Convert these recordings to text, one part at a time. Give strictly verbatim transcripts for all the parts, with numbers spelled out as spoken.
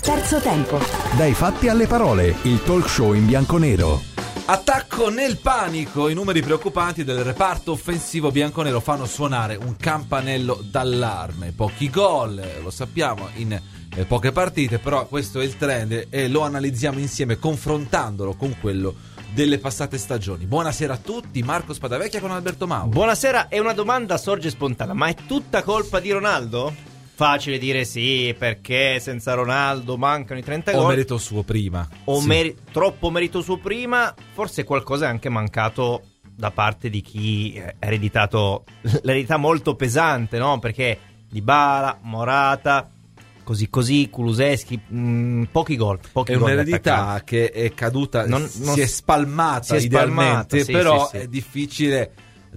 Terzo tempo. Dai fatti alle parole, il talk show in bianconero. Attacco nel panico, i numeri preoccupanti del reparto offensivo bianconero fanno suonare un campanello d'allarme. Pochi gol, lo sappiamo, in eh, poche partite, però questo è il trend e lo analizziamo insieme confrontandolo con quello delle passate stagioni. Buonasera a tutti, Marco Spadavecchia con Alberto Mauro. Buonasera, e una domanda sorge spontanea, ma è tutta colpa di Ronaldo? Facile dire sì, perché senza Ronaldo mancano i trenta gol. O merito suo prima. O sì. meri- troppo merito suo prima. Forse qualcosa è anche mancato da parte di chi ha ereditato l'eredità molto pesante, no? Perché Dybala, Morata, così così, Kulusevski, mh, pochi gol. Pochi è gol un'eredità che è caduta, non, non, si è spalmata si è idealmente, spalmata, sì, però sì, sì. è difficile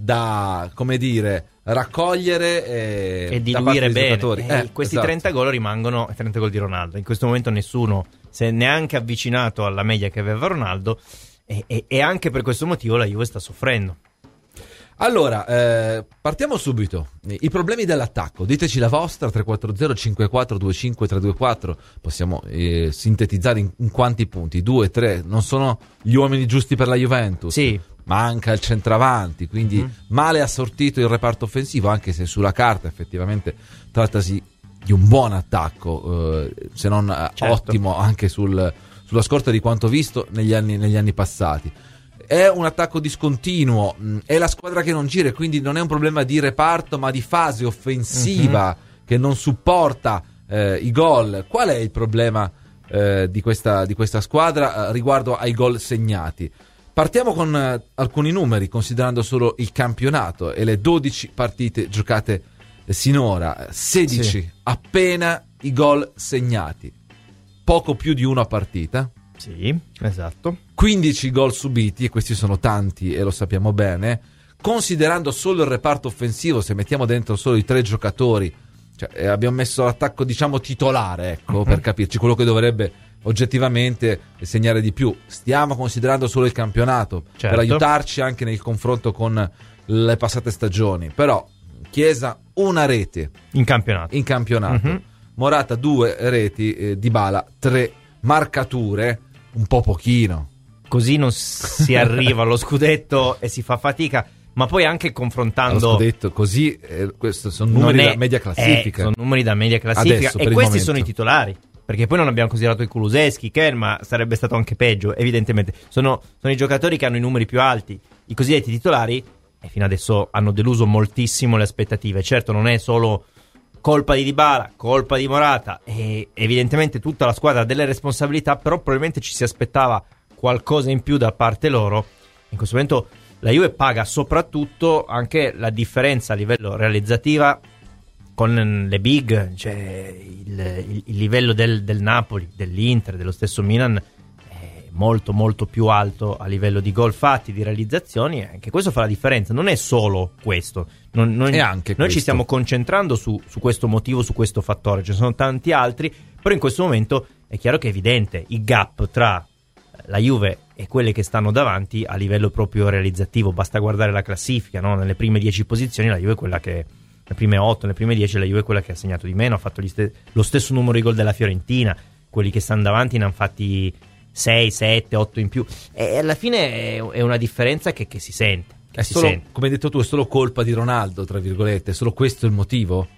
da, come dire, raccogliere e, e diluire bene. Giocatori. Eh, eh, questi esatto. trenta gol rimangono trenta gol di Ronaldo. In questo momento nessuno si è neanche avvicinato alla media che aveva Ronaldo e, e, e anche per questo motivo la Juve sta soffrendo. Allora, eh, partiamo subito. I problemi dell'attacco. Diteci la vostra, tre quattro zero cinque quattro due cinque tre due quattro. Possiamo eh, sintetizzare in, in quanti punti? Due, tre. Non sono gli uomini giusti per la Juventus. Sì. Manca il centravanti, quindi mm. male assortito il reparto offensivo, anche se sulla carta effettivamente trattasi di un buon attacco, eh, se non certo. ottimo anche sul, sulla scorta di quanto visto negli anni, negli anni passati. È un attacco discontinuo, mh, è la squadra che non gira, quindi non è un problema di reparto ma di fase offensiva mm-hmm. che non supporta eh, i gol. Qual è il problema eh, di, questa, di questa squadra eh, riguardo ai gol segnati? Partiamo con uh, alcuni numeri, considerando solo il campionato e le dodici partite giocate eh, sinora. sedici sì. appena i gol segnati, poco più di uno a partita. Sì, esatto. quindici gol subiti, e questi sono tanti e lo sappiamo bene. Considerando solo il reparto offensivo, se mettiamo dentro solo i tre giocatori, cioè, eh, abbiamo messo l'attacco diciamo titolare, ecco, uh-huh. per capirci, quello che dovrebbe oggettivamente segnare di più. Stiamo considerando solo il campionato certo. per aiutarci anche nel confronto con le passate stagioni. Però Chiesa una rete in campionato, in campionato. Uh-huh. Morata due reti, eh, Dybala tre marcature, un po' pochino. Così non si arriva allo scudetto e si fa fatica. Ma poi anche confrontando allo scudetto così, eh, questi sono numeri è, da media classifica. Eh, sono numeri da media classifica. Adesso, e questi momento. sono i titolari. Perché poi non abbiamo considerato i Kulusevski, Ken, ma sarebbe stato anche peggio, evidentemente. Sono, sono i giocatori che hanno i numeri più alti, i cosiddetti titolari, e fino adesso hanno deluso moltissimo le aspettative. Certo, non è solo colpa di Dybala, colpa di Morata, e evidentemente tutta la squadra ha delle responsabilità, però probabilmente ci si aspettava qualcosa in più da parte loro. In questo momento la Juve paga soprattutto anche la differenza a livello realizzativa con le big, cioè il, il, il livello del, del Napoli, dell'Inter, dello stesso Milan è molto molto più alto a livello di gol fatti, di realizzazioni, e anche questo fa la differenza. Non è solo questo, non, non, è anche noi questo. Ci stiamo concentrando su, su questo motivo, su questo fattore, ce ne sono tanti altri, però in questo momento è chiaro che è evidente il gap tra la Juve e quelle che stanno davanti a livello proprio realizzativo. Basta guardare la classifica, no? Nelle prime dieci posizioni la Juve è quella che, le prime otto, nelle prime dieci la Juve è quella che ha segnato di meno, ha fatto gli st- lo stesso numero di gol della Fiorentina. Quelli che stanno davanti ne hanno fatti sei, sette, otto in più, e alla fine è, è una differenza che, che si sente che è si solo, sente. Come hai detto tu, è solo colpa di Ronaldo, tra virgolette, è solo questo il motivo?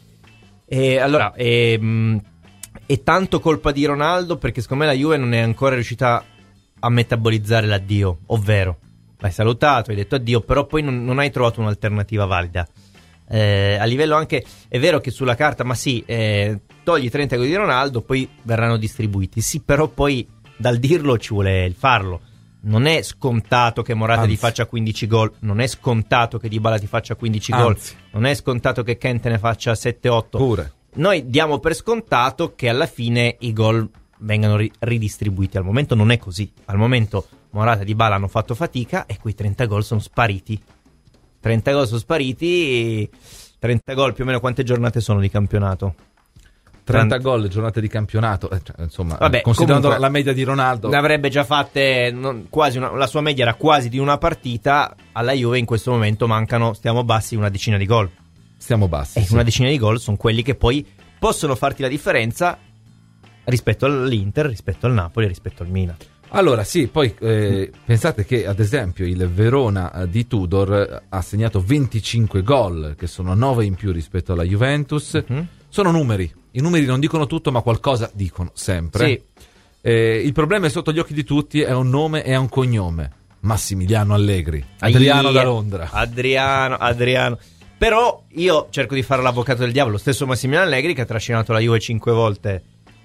E allora è, è tanto colpa di Ronaldo, perché secondo me la Juve non è ancora riuscita a metabolizzare l'addio, ovvero l'hai salutato, hai detto addio, però poi non, non hai trovato un'alternativa valida. Eh, a livello anche, è vero che sulla carta, ma sì, eh, togli trenta gol di Ronaldo, poi verranno distribuiti, sì, però poi dal dirlo ci vuole il farlo. Non è scontato che Morata Anzi. ti faccia quindici gol, non è scontato che Dybala ti faccia quindici gol, non è scontato che Ken te ne faccia sette otto. Pure. Noi diamo per scontato che alla fine i gol vengano ri- ridistribuiti. Al momento non è così. Al momento Morata e Dybala hanno fatto fatica e quei trenta gol sono spariti. trenta gol sono spariti. trenta gol più o meno quante giornate sono di campionato? trenta gol giornate di campionato, eh, cioè, insomma, vabbè, considerando comunque, la media di Ronaldo, ne avrebbe già fatte non, quasi una, la sua media era quasi di una partita. Alla Juve in questo momento mancano, stiamo bassi, una decina di gol. Stiamo bassi. E sì. Una decina di gol sono quelli che poi possono farti la differenza rispetto all'Inter, rispetto al Napoli, rispetto al Milan. Allora sì, poi eh, pensate che ad esempio il Verona di Tudor ha segnato venticinque gol, che sono nove in più rispetto alla Juventus. Uh-huh. Sono numeri, i numeri non dicono tutto, ma qualcosa dicono sempre. Sì. Eh, il problema è sotto gli occhi di tutti, è un nome e un cognome: Massimiliano Allegri, Adriano Aie, da Londra. Adriano, Adriano. Però io cerco di fare l'avvocato del diavolo, lo stesso Massimiliano Allegri che ha trascinato la Juve cinque volte.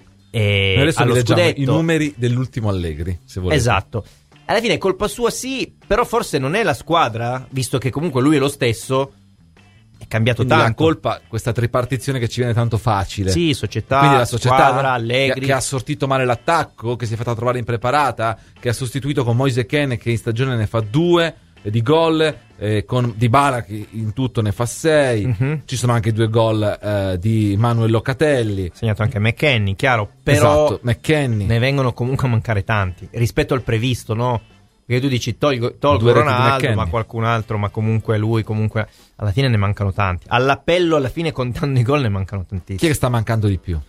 E adesso allo scudetto, i numeri dell'ultimo Allegri, se volete. Esatto. Alla fine è colpa sua, sì, però forse non è la squadra, visto che comunque lui è lo stesso. È cambiato quindi tanto. La colpa, questa tripartizione che ci viene tanto facile. Sì, società, quindi la società, squadra, Allegri, che, che ha sortito male l'attacco, che si è fatta trovare impreparata, che ha sostituito con Moise Kean, che in stagione ne fa due di gol, eh, con Dybala che in tutto ne fa sei. Uh-huh. Ci sono anche due gol eh, di Manuel Locatelli, segnato anche McKennie, chiaro, però esatto, McKennie. Ne vengono comunque a mancare tanti rispetto al previsto, no? Perché tu dici tolgo, tolgo Ronaldo, ma qualcun altro, ma comunque lui, comunque alla fine ne mancano tanti. All'appello, alla fine, contando i gol, ne mancano tantissimi. Chi è che sta mancando di più?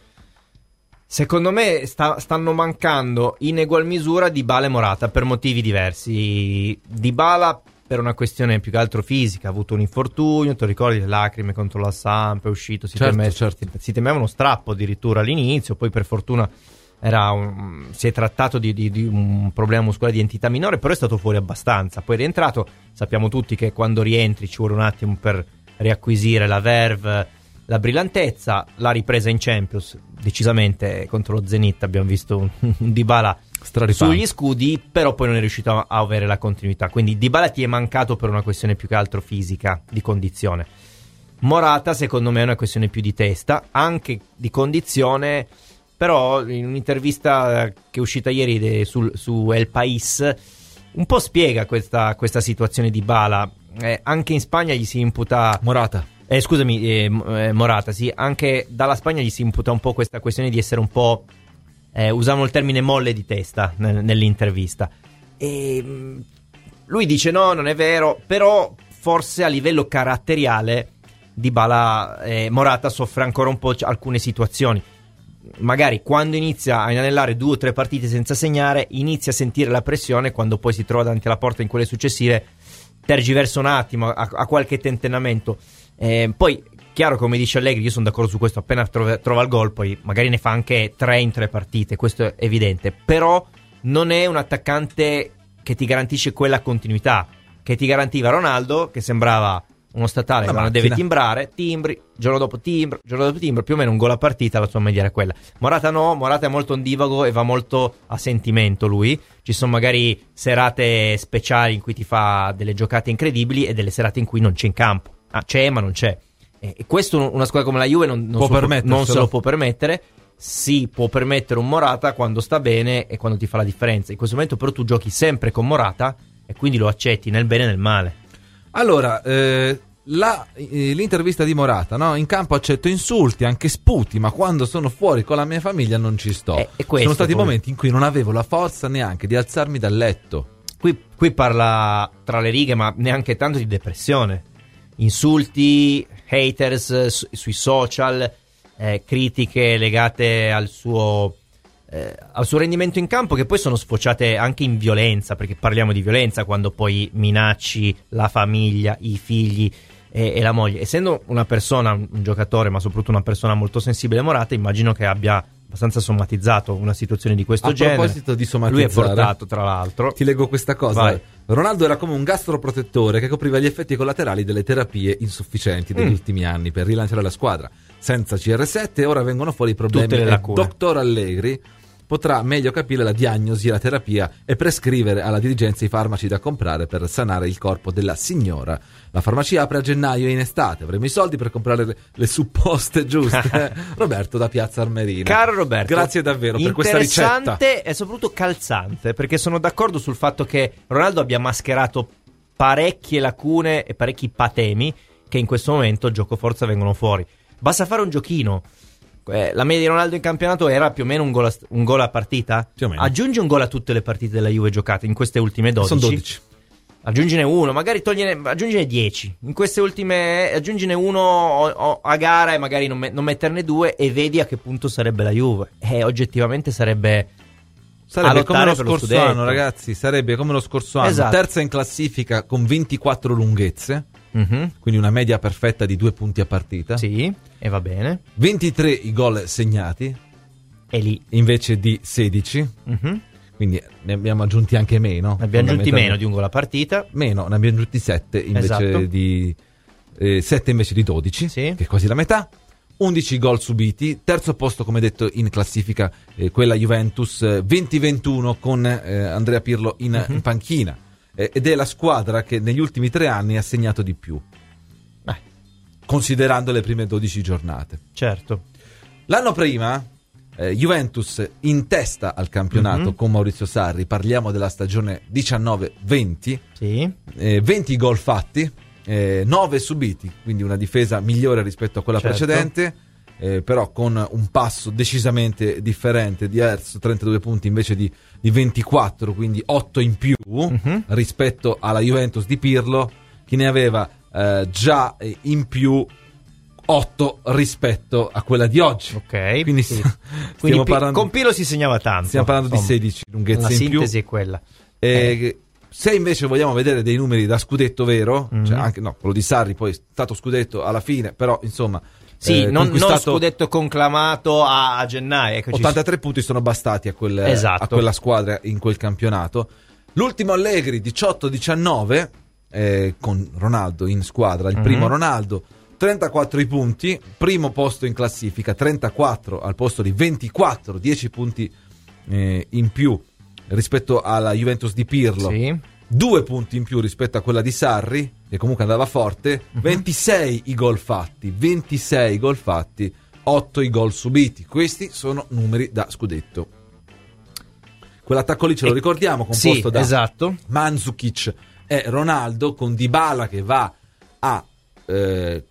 Secondo me sta, stanno mancando in egual misura Dybala e Morata per motivi diversi. Dybala per una questione più che altro fisica, ha avuto un infortunio, ti ricordi le lacrime contro la Samp, è uscito, si, certo, teme, certo. si, si temeva uno strappo addirittura all'inizio, poi per fortuna era un, si è trattato di, di, di un problema muscolare di entità minore, però è stato fuori abbastanza, poi è rientrato. Sappiamo tutti che quando rientri ci vuole un attimo per riacquisire la verve, la brillantezza. La ripresa in Champions decisamente contro lo Zenit, abbiamo visto un, un Dybala sugli scudi, però poi non è riuscito a, a avere la continuità, quindi Dybala ti è mancato per una questione più che altro fisica, di condizione. Morata secondo me è una questione più di testa, anche di condizione, però in un'intervista che è uscita ieri de, sul, su El País un po' spiega questa, questa situazione di Dybala. Eh, anche in Spagna gli si imputa Morata Eh, scusami, eh, eh, Morata, sì, anche dalla Spagna gli si imputa un po' questa questione di essere un po', eh, usavano il termine molle di testa nel, nell'intervista. E mh, lui dice no, non è vero, però forse a livello caratteriale Dybala, eh, Morata soffre ancora un po' alcune situazioni. Magari quando inizia a inanellare due o tre partite senza segnare, inizia a sentire la pressione, quando poi si trova davanti alla porta in quelle successive tergiversa un attimo, a, a qualche tentennamento. Eh, poi, chiaro, come dice Allegri, io sono d'accordo su questo, appena trova, trova il gol, poi magari ne fa anche tre in tre partite, questo è evidente, però non è un attaccante che ti garantisce quella continuità che ti garantiva Ronaldo, che sembrava uno statale una quando macchina. deve timbrare, timbri, giorno dopo timbro, giorno dopo timbro, più o meno un gol a partita, la sua media era quella. Morata no, Morata è molto ondivago e va molto a sentimento lui, ci sono magari serate speciali in cui ti fa delle giocate incredibili e delle serate in cui non c'è in campo. Ah, c'è ma non c'è, e questo una squadra come la Juve non, non, può so, non se lo può permettere. Si può permettere un Morata quando sta bene e quando ti fa la differenza. In questo momento però tu giochi sempre con Morata e quindi lo accetti nel bene e nel male. Allora, eh, la, eh, l'intervista di Morata, no? In campo accetto insulti, anche sputi, ma quando sono fuori con la mia famiglia non ci sto. Eh, sono stati poi momenti in cui non avevo la forza neanche di alzarmi dal letto. Qui, qui parla tra le righe, ma neanche tanto di depressione. Insulti, haters su, sui social, eh, critiche legate al suo, eh, al suo rendimento in campo, che poi sono sfociate anche in violenza, perché parliamo di violenza quando poi minacci la famiglia, i figli e, e la moglie. Essendo una persona, un giocatore, ma soprattutto una persona molto sensibile e Morata, immagino che abbia abbastanza somatizzato una situazione di questo a genere. A proposito di somatizzare, lui è portato, tra l'altro, ti leggo questa cosa. Vai. Ronaldo era come un gastroprotettore che copriva gli effetti collaterali delle terapie insufficienti degli mm. ultimi anni per rilanciare la squadra. Senza C R sette ora vengono fuori i problemi e il dottor Allegri potrà meglio capire la diagnosi e la terapia e prescrivere alla dirigenza i farmaci da comprare per sanare il corpo della signora. La farmacia apre a gennaio e in estate, avremo i soldi per comprare le, le supposte giuste. Roberto da Piazza Armerina. Caro Roberto, grazie davvero per questa ricetta. Interessante e soprattutto calzante, perché sono d'accordo sul fatto che Ronaldo abbia mascherato parecchie lacune e parecchi patemi che in questo momento gioco forza vengono fuori. Basta fare un giochino. Eh, la media di Ronaldo in campionato era più o meno un gol a, un gol a partita. Più o meno. Aggiungi un gol a tutte le partite della Juve giocate in queste ultime dodici. Sono dodici. aggiungine uno, magari togliene, aggiungine dieci. In queste ultime, aggiungine uno o, o, a gara e magari non, me, non metterne due e vedi a che punto sarebbe la Juve. E oggettivamente sarebbe... Sarebbe come lo scorso lo anno, ragazzi, sarebbe come lo scorso anno. Esatto. Terza in classifica con ventiquattro lunghezze, mm-hmm. quindi una media perfetta di due punti a partita. Sì, e va bene. ventitré i gol segnati, e lì invece di sedici, mm-hmm. quindi ne abbiamo aggiunti anche meno. Ne abbiamo aggiunti meno di un gol a partita. Meno, ne abbiamo aggiunti sette invece esatto. di eh, sette invece di dodici, sì. che è quasi la metà. undici gol subiti, terzo posto come detto in classifica eh, quella Juventus, eh, venti ventuno con eh, Andrea Pirlo in, uh-huh. in panchina, eh, ed è la squadra che negli ultimi tre anni ha segnato di più, eh. considerando le prime dodici giornate. Certo. L'anno prima eh, Juventus in testa al campionato uh-huh. con Maurizio Sarri, parliamo della stagione diciannove venti, sì. eh, venti gol fatti, Eh, nove subiti, quindi una difesa migliore rispetto a quella certo. precedente, eh, però con un passo decisamente differente, diverso, trentadue punti invece di, di ventiquattro, quindi otto in più uh-huh. rispetto alla Juventus di Pirlo, che ne aveva eh, già in più otto rispetto a quella di oggi. Ok, quindi, sì. stiamo quindi parlando, con Pirlo si segnava tanto. Stiamo parlando insomma, di sedici lunghezze la in più. La sintesi è quella. Eh, eh. Se invece vogliamo vedere dei numeri da scudetto vero, mm-hmm. cioè anche no, quello di Sarri poi è stato scudetto alla fine, però insomma sì, eh, non, conquistato... non scudetto conclamato a, a gennaio. Eccoci. ottantatré punti sono bastati a, quel, esatto. a quella squadra in quel campionato. L'ultimo Allegri diciotto diciannove eh, con Ronaldo in squadra, il mm-hmm. primo Ronaldo, trentaquattro i punti, primo posto in classifica, trentaquattro al posto di ventiquattro, dieci punti eh, in più rispetto alla Juventus di Pirlo, sì. due punti in più rispetto a quella di Sarri, che comunque andava forte, uh-huh. ventisei i gol fatti, ventisei gol fatti, otto i gol subiti. Questi sono numeri da scudetto. Quell'attacco lì ce lo ricordiamo, composto sì, da esatto. Mandzukic e Ronaldo, con Dybala che va a eh,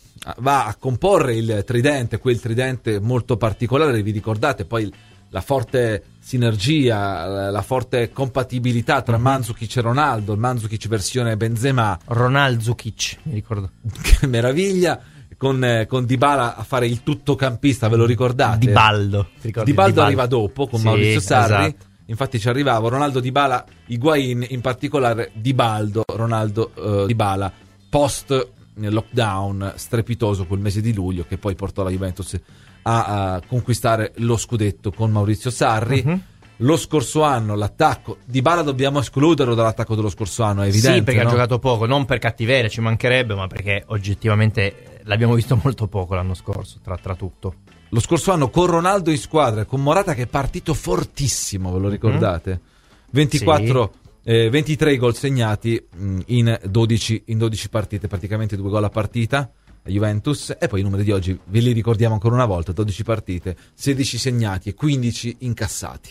va a comporre il tridente, quel tridente molto particolare, vi ricordate poi la forte sinergia, la forte compatibilità tra uh-huh. Mandzukic e Ronaldo, il Mandzukic versione Benzema, Ronaldzukic, mi ricordo. Che meraviglia, con, con Dybala a fare il tuttocampista, ve lo ricordate? Dibaldo. Dibaldo arriva dopo con sì, Maurizio Sarri, esatto. Infatti ci arrivava Ronaldo, Dybala, Higuain, in particolare Dibaldo, Ronaldo, uh, Dybala, post lockdown strepitoso quel mese di luglio che poi portò la Juventus a, a conquistare lo scudetto con Maurizio Sarri. Uh-huh. Lo scorso anno l'attacco Dybala dobbiamo escluderlo dall'attacco dello scorso anno, è evidente. Sì, perché no? ha giocato poco, non per cattiveria, ci mancherebbe, ma perché oggettivamente l'abbiamo visto molto poco l'anno scorso, tra, tra tutto. Lo scorso anno con Ronaldo in squadra, con Morata che è partito fortissimo, ve lo ricordate? Mm-hmm. ventiquattro, sì. eh, ventitré gol segnati mh, in, dodici, in dodici partite, praticamente due gol a partita. Juventus, e poi i numeri di oggi ve li ricordiamo ancora una volta: dodici partite, sedici segnati e quindici incassati.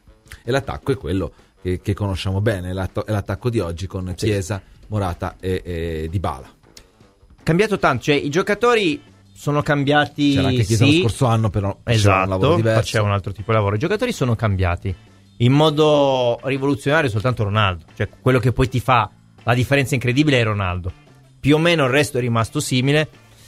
E l'attacco è quello che, che conosciamo bene, è l'attacco di oggi con Chiesa, Morata e, e Dybala. Cambiato tanto, cioè i giocatori sono cambiati. C'era anche Chiesa sì, lo scorso anno, però esatto, un lavoro diverso, faceva un altro tipo di lavoro. I giocatori sono cambiati in modo rivoluzionario soltanto Ronaldo, cioè quello che poi ti fa la differenza incredibile è Ronaldo. Più o meno il resto è rimasto simile.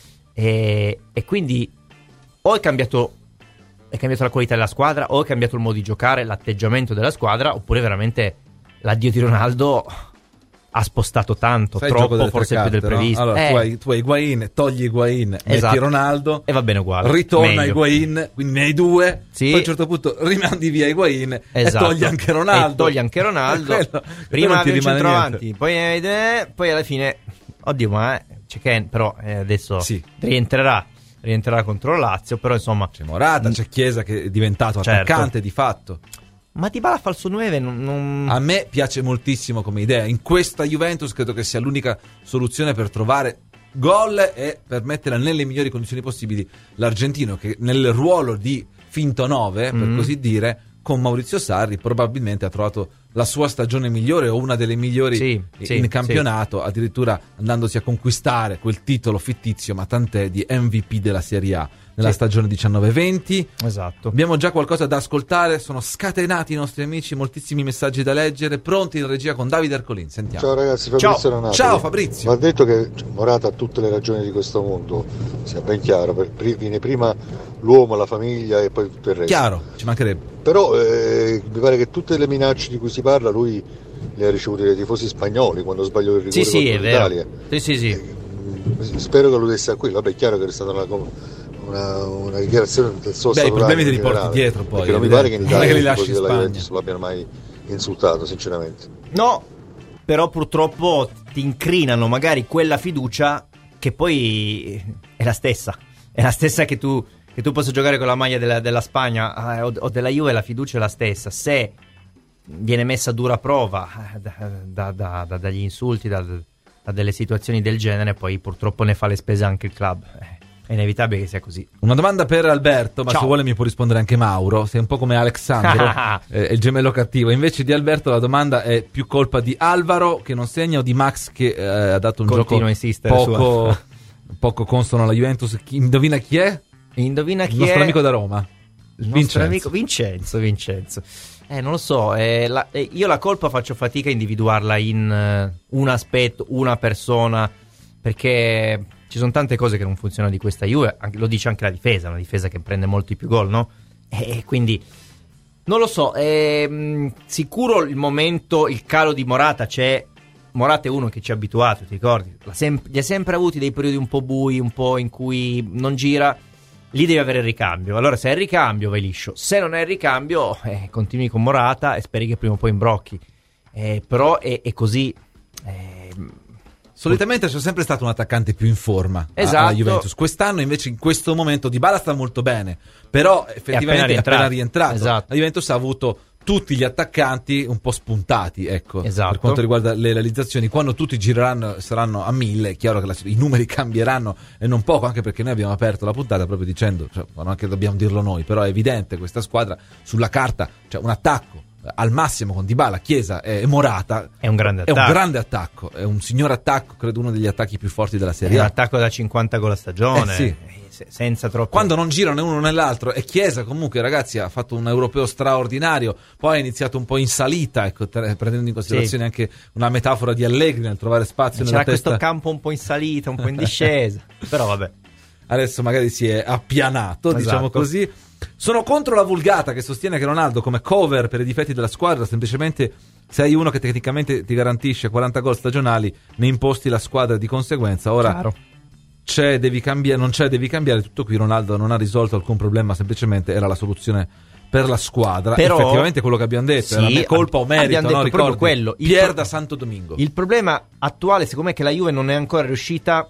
E, e quindi o è cambiato è cambiato la qualità della squadra, o è cambiato il modo di giocare, l'atteggiamento della squadra, oppure veramente l'addio di Ronaldo ha spostato tanto, sai, troppo, forse carte, più del previsto. No? Allora eh. tu hai, tu hai Higuain, togli Higuain, esatto. metti Ronaldo e va bene uguale, ritorna Higuain, quindi ne hai due, sì. Poi a un certo punto rimandi via Higuain, esatto. e togli anche Ronaldo, e togli anche Ronaldo. Quello, prima avevi un centravanti, poi, eh, poi alla fine oddio, ma eh, c'è Ken, però eh, adesso sì. rientrerà rientrerà contro Lazio, però insomma c'è Morata, c'è Chiesa che è diventato certo. attaccante di fatto. Ma Dybala falso nove non, non... A me piace moltissimo come idea. In questa Juventus credo che sia l'unica soluzione per trovare gol e per mettere nelle migliori condizioni possibili l'argentino, che nel ruolo di finto nove, mm. per così dire, con Maurizio Sarri probabilmente ha trovato la sua stagione migliore o una delle migliori sì, in sì, campionato, sì. addirittura andandosi a conquistare quel titolo fittizio, ma tant'è, di M V P della Serie A nella sì. stagione diciannove venti. Esatto. Abbiamo già qualcosa da ascoltare, sono scatenati i nostri amici, moltissimi messaggi da leggere, pronti in regia con Davide Ercolin. Sentiamo. Ciao ragazzi, Fabrizio Ciao, Renato. Ciao Fabrizio. Va detto che Morata ha tutte le ragioni di questo mondo, sia ben chiaro, per, viene prima l'uomo, la famiglia e poi tutto il resto. Chiaro, ci mancherebbe. Però eh, mi pare che tutte le minacce di cui si parla lui le ha ricevute dai tifosi spagnoli quando sbagliò il rigore sì, sì, contro l'Italia. Sì, sì, sì. Eh, spero che lo desse a qui. Vabbè, è chiaro che è stata una, una, una dichiarazione del suo Beh, i problemi te li generale, porti dietro poi. Perché non mi pare che in Italia che li i lasci tifosi in della Spagna. Juventus lo abbiano mai insultato, sinceramente. No, però purtroppo ti incrinano magari quella fiducia che poi è la stessa. È la stessa che tu... che tu possa giocare con la maglia della, della Spagna eh, o, o della Juve, la fiducia è la stessa. Se viene messa a dura prova eh, da, da, da, da, dagli insulti, da, da delle situazioni del genere, poi purtroppo ne fa le spese anche il club. Eh, è inevitabile che sia così. Una domanda per Alberto, ma Ciao. se vuole mi può rispondere anche Mauro. Sei un po' come Alexandro, eh, il gemello cattivo. Invece di Alberto la domanda è più colpa di Alvaro che non segna o di Max che eh, ha dato un Continua gioco a insistere poco, poco consono alla Juventus. Chi, indovina chi è? Indovina chi il nostro è? amico da Roma, il Vincenzo. nostro amico Vincenzo Vincenzo eh non lo so, eh, la, eh, io la colpa faccio fatica a individuarla in uh, un aspetto, una persona, perché ci sono tante cose che non funzionano di questa Juve, anche, lo dice anche la difesa, una difesa che prende molti più gol, no? E quindi non lo so, eh, sicuro il momento, il calo di Morata c'è. Morata è uno che ci ha abituato, ti ricordi? L'ha sem- li ha sempre avuti dei periodi un po' bui, un po' in cui non gira. Lì devi avere il ricambio. Allora, se è il ricambio, vai liscio. Se non è il ricambio, eh, continui con Morata e speri che prima o poi imbrocchi. Eh, però è, è così. Eh, Solitamente c'è sempre stato un attaccante più in forma esatto. alla Juventus. Quest'anno invece in questo momento Dybala sta molto bene, però effettivamente è appena rientrato. È appena rientrato. Esatto. La Juventus ha avuto tutti gli attaccanti un po' spuntati, ecco, esatto. per quanto riguarda le realizzazioni. Quando tutti gireranno, saranno a mille, è chiaro che la, i numeri cambieranno e non poco, anche perché noi abbiamo aperto la puntata proprio dicendo, cioè, non è che dobbiamo dirlo noi, però è evidente questa squadra sulla carta, cioè un attacco al massimo con Dybala, Chiesa e Morata è un grande attacco. È un grande attacco, è un signor attacco, credo uno degli attacchi più forti della Serie A. È un attacco da cinquanta gol a stagione, eh sì. se, senza troppo. Quando non girano né uno né l'altro, e Chiesa comunque, ragazzi, ha fatto un europeo straordinario, poi ha iniziato un po' in salita, ecco, tre, prendendo in considerazione sì. anche una metafora di Allegri nel trovare spazio c'era nella testa. Questo campo un po' in salita, un po' in discesa, però vabbè. Adesso magari si è appianato, esatto. diciamo così. Sono contro la vulgata che sostiene che Ronaldo come cover per i difetti della squadra, semplicemente se hai uno che tecnicamente ti garantisce quaranta gol stagionali, ne imposti la squadra di conseguenza. Ora Chiaro. c'è, devi cambiare, non c'è, devi cambiare, tutto qui. Ronaldo non ha risolto alcun problema, semplicemente era la soluzione per la squadra. Però, effettivamente quello che abbiamo detto sì, era mia colpa o merito, abbiamo detto no? proprio quello. Il Pier pro- da Santo Domingo. Il problema attuale secondo me è che la Juve non è ancora riuscita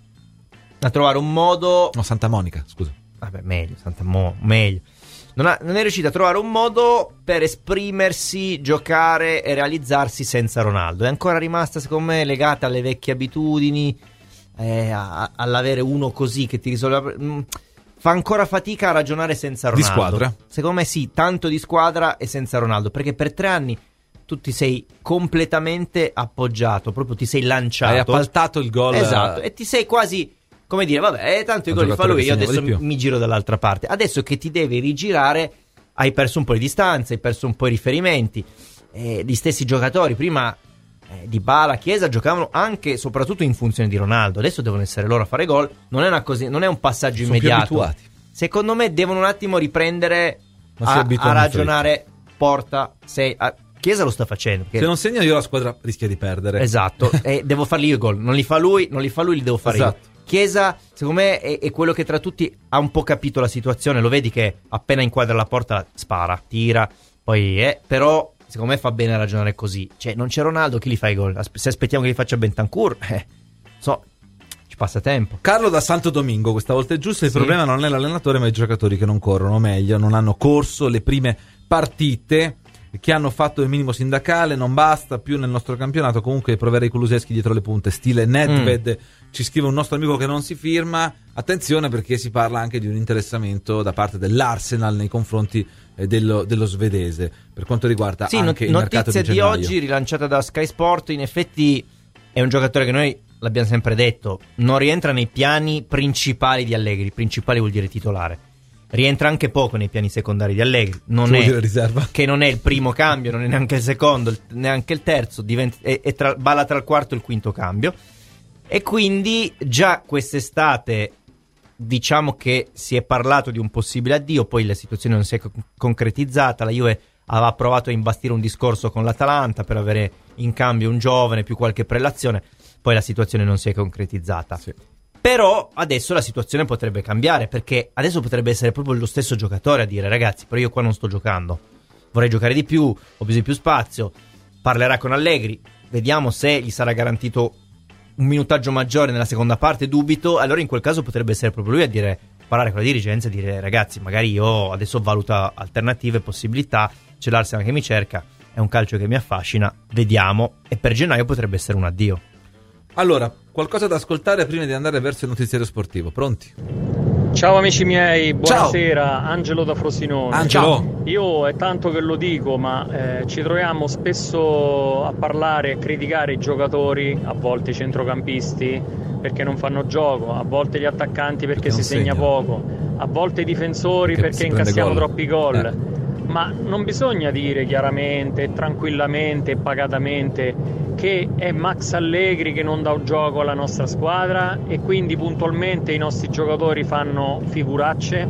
a trovare un modo. No, Santa Monica, scusa. Vabbè, meglio, Santa Mo, meglio. Non, ha, non è riuscita a trovare un modo per esprimersi, giocare e realizzarsi senza Ronaldo. È ancora rimasta, secondo me, legata alle vecchie abitudini, eh, a, a, all'avere uno così che ti risolve. Mh, fa ancora fatica a ragionare senza Ronaldo. Di squadra? Secondo me sì, tanto di squadra e senza Ronaldo, perché per tre anni tu ti sei completamente appoggiato, proprio ti sei lanciato. Hai appaltato il gol. Esatto, e ti sei quasi... Come dire, vabbè, tanto i gol li fa lui, io adesso mi, mi giro dall'altra parte. Adesso che ti devi rigirare, hai perso un po' di distanza, hai perso un po' i riferimenti. Eh, gli stessi giocatori, prima eh, Dybala, Chiesa, giocavano anche e soprattutto in funzione di Ronaldo. Adesso devono essere loro a fare gol. Non è, una così, non è un passaggio Sono immediato. Più abituati. Secondo me devono un attimo riprendere a, a ragionare. Porta, sei... A, Chiesa lo sta facendo. Se non segno io la squadra rischia di perdere. Esatto, e devo farli io i gol. Non li fa lui, non li fa lui, li devo fare esatto. io. Chiesa, secondo me, è, è quello che tra tutti ha un po' capito la situazione. Lo vedi che appena inquadra la porta spara, tira, poi è. Però, secondo me, fa bene a ragionare così. Cioè, non c'è Ronaldo, chi li fa i gol? Se aspettiamo che li faccia Bentancur, eh, so, ci passa tempo. Carlo da Santo Domingo, questa volta è giusto. Il sì. problema non è l'allenatore, ma i giocatori che non corrono, o meglio, non hanno corso le prime partite, che hanno fatto il minimo sindacale, non basta più nel nostro campionato. Comunque proverei Kulusevski dietro le punte, stile Nedved. Mm. Ci scrive un nostro amico che non si firma. Attenzione, perché si parla anche di un interessamento da parte dell'Arsenal nei confronti eh, dello, dello svedese per quanto riguarda sì, anche not- il mercato di gennaio. Notizia di oggi rilanciata da Sky Sport, in effetti è un giocatore che noi l'abbiamo sempre detto, non rientra nei piani principali di Allegri. Principali vuol dire titolare. Rientra anche poco nei piani secondari di Allegri. Non Che è vuol dire riserva? Che non è il primo cambio, non è neanche il secondo, il- neanche il terzo, diventa, è, è tra, balla tra il quarto e il quinto cambio. E quindi già quest'estate diciamo che si è parlato di un possibile addio, poi la situazione non si è co- concretizzata. La Juve aveva provato a imbastire un discorso con l'Atalanta per avere in cambio un giovane più qualche prelazione, poi la situazione non si è concretizzata. Sì. Però adesso la situazione potrebbe cambiare, perché adesso potrebbe essere proprio lo stesso giocatore a dire: ragazzi, però io qua non sto giocando, vorrei giocare di più, ho bisogno di più spazio. Parlerà con Allegri, vediamo se gli sarà garantito un minutaggio maggiore nella seconda parte, dubito. Allora in quel caso potrebbe essere proprio lui a dire, parlare con la dirigenza e dire: ragazzi, magari io adesso valuto alternative, possibilità, c'è l'Arsenal che mi cerca, è un calcio che mi affascina, vediamo. E per gennaio potrebbe essere un addio. Allora, qualcosa da ascoltare prima di andare verso il notiziario sportivo. Pronti? Ciao amici miei, buonasera. Ciao. Angelo da Frosinone. Angelo. Io è tanto che lo dico, ma eh, ci troviamo spesso a parlare e criticare i giocatori, a volte i centrocampisti perché non fanno gioco, a volte gli attaccanti perché, perché si segna poco, a volte i difensori perché, perché incassiamo gol. troppi gol. Eh. Ma non bisogna dire chiaramente, tranquillamente e pacatamente che è Max Allegri che non dà un gioco alla nostra squadra e quindi puntualmente i nostri giocatori fanno figuracce.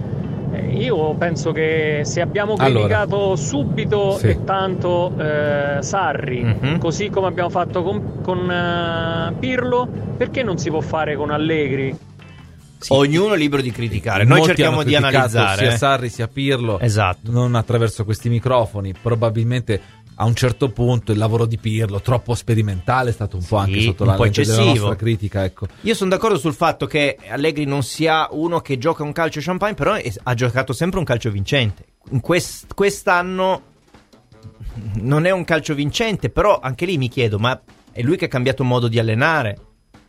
Eh, io penso che se abbiamo criticato allora, subito sì. e tanto eh, Sarri, mm-hmm. così come abbiamo fatto con, con uh, Pirlo, perché non si può fare con Allegri? Sì. Ognuno è libero di criticare. Noi Molti cerchiamo di analizzare sia eh. Sarri sia Pirlo, esatto. non attraverso questi microfoni. Probabilmente a un certo punto il lavoro di Pirlo, troppo sperimentale, è stato un sì, po' anche sotto la lente della nostra critica, ecco. Io sono d'accordo sul fatto che Allegri non sia uno che gioca un calcio champagne, però è, ha giocato sempre un calcio vincente. In quest, quest'anno non è un calcio vincente, però anche lì mi chiedo, ma è lui che ha cambiato modo di allenare?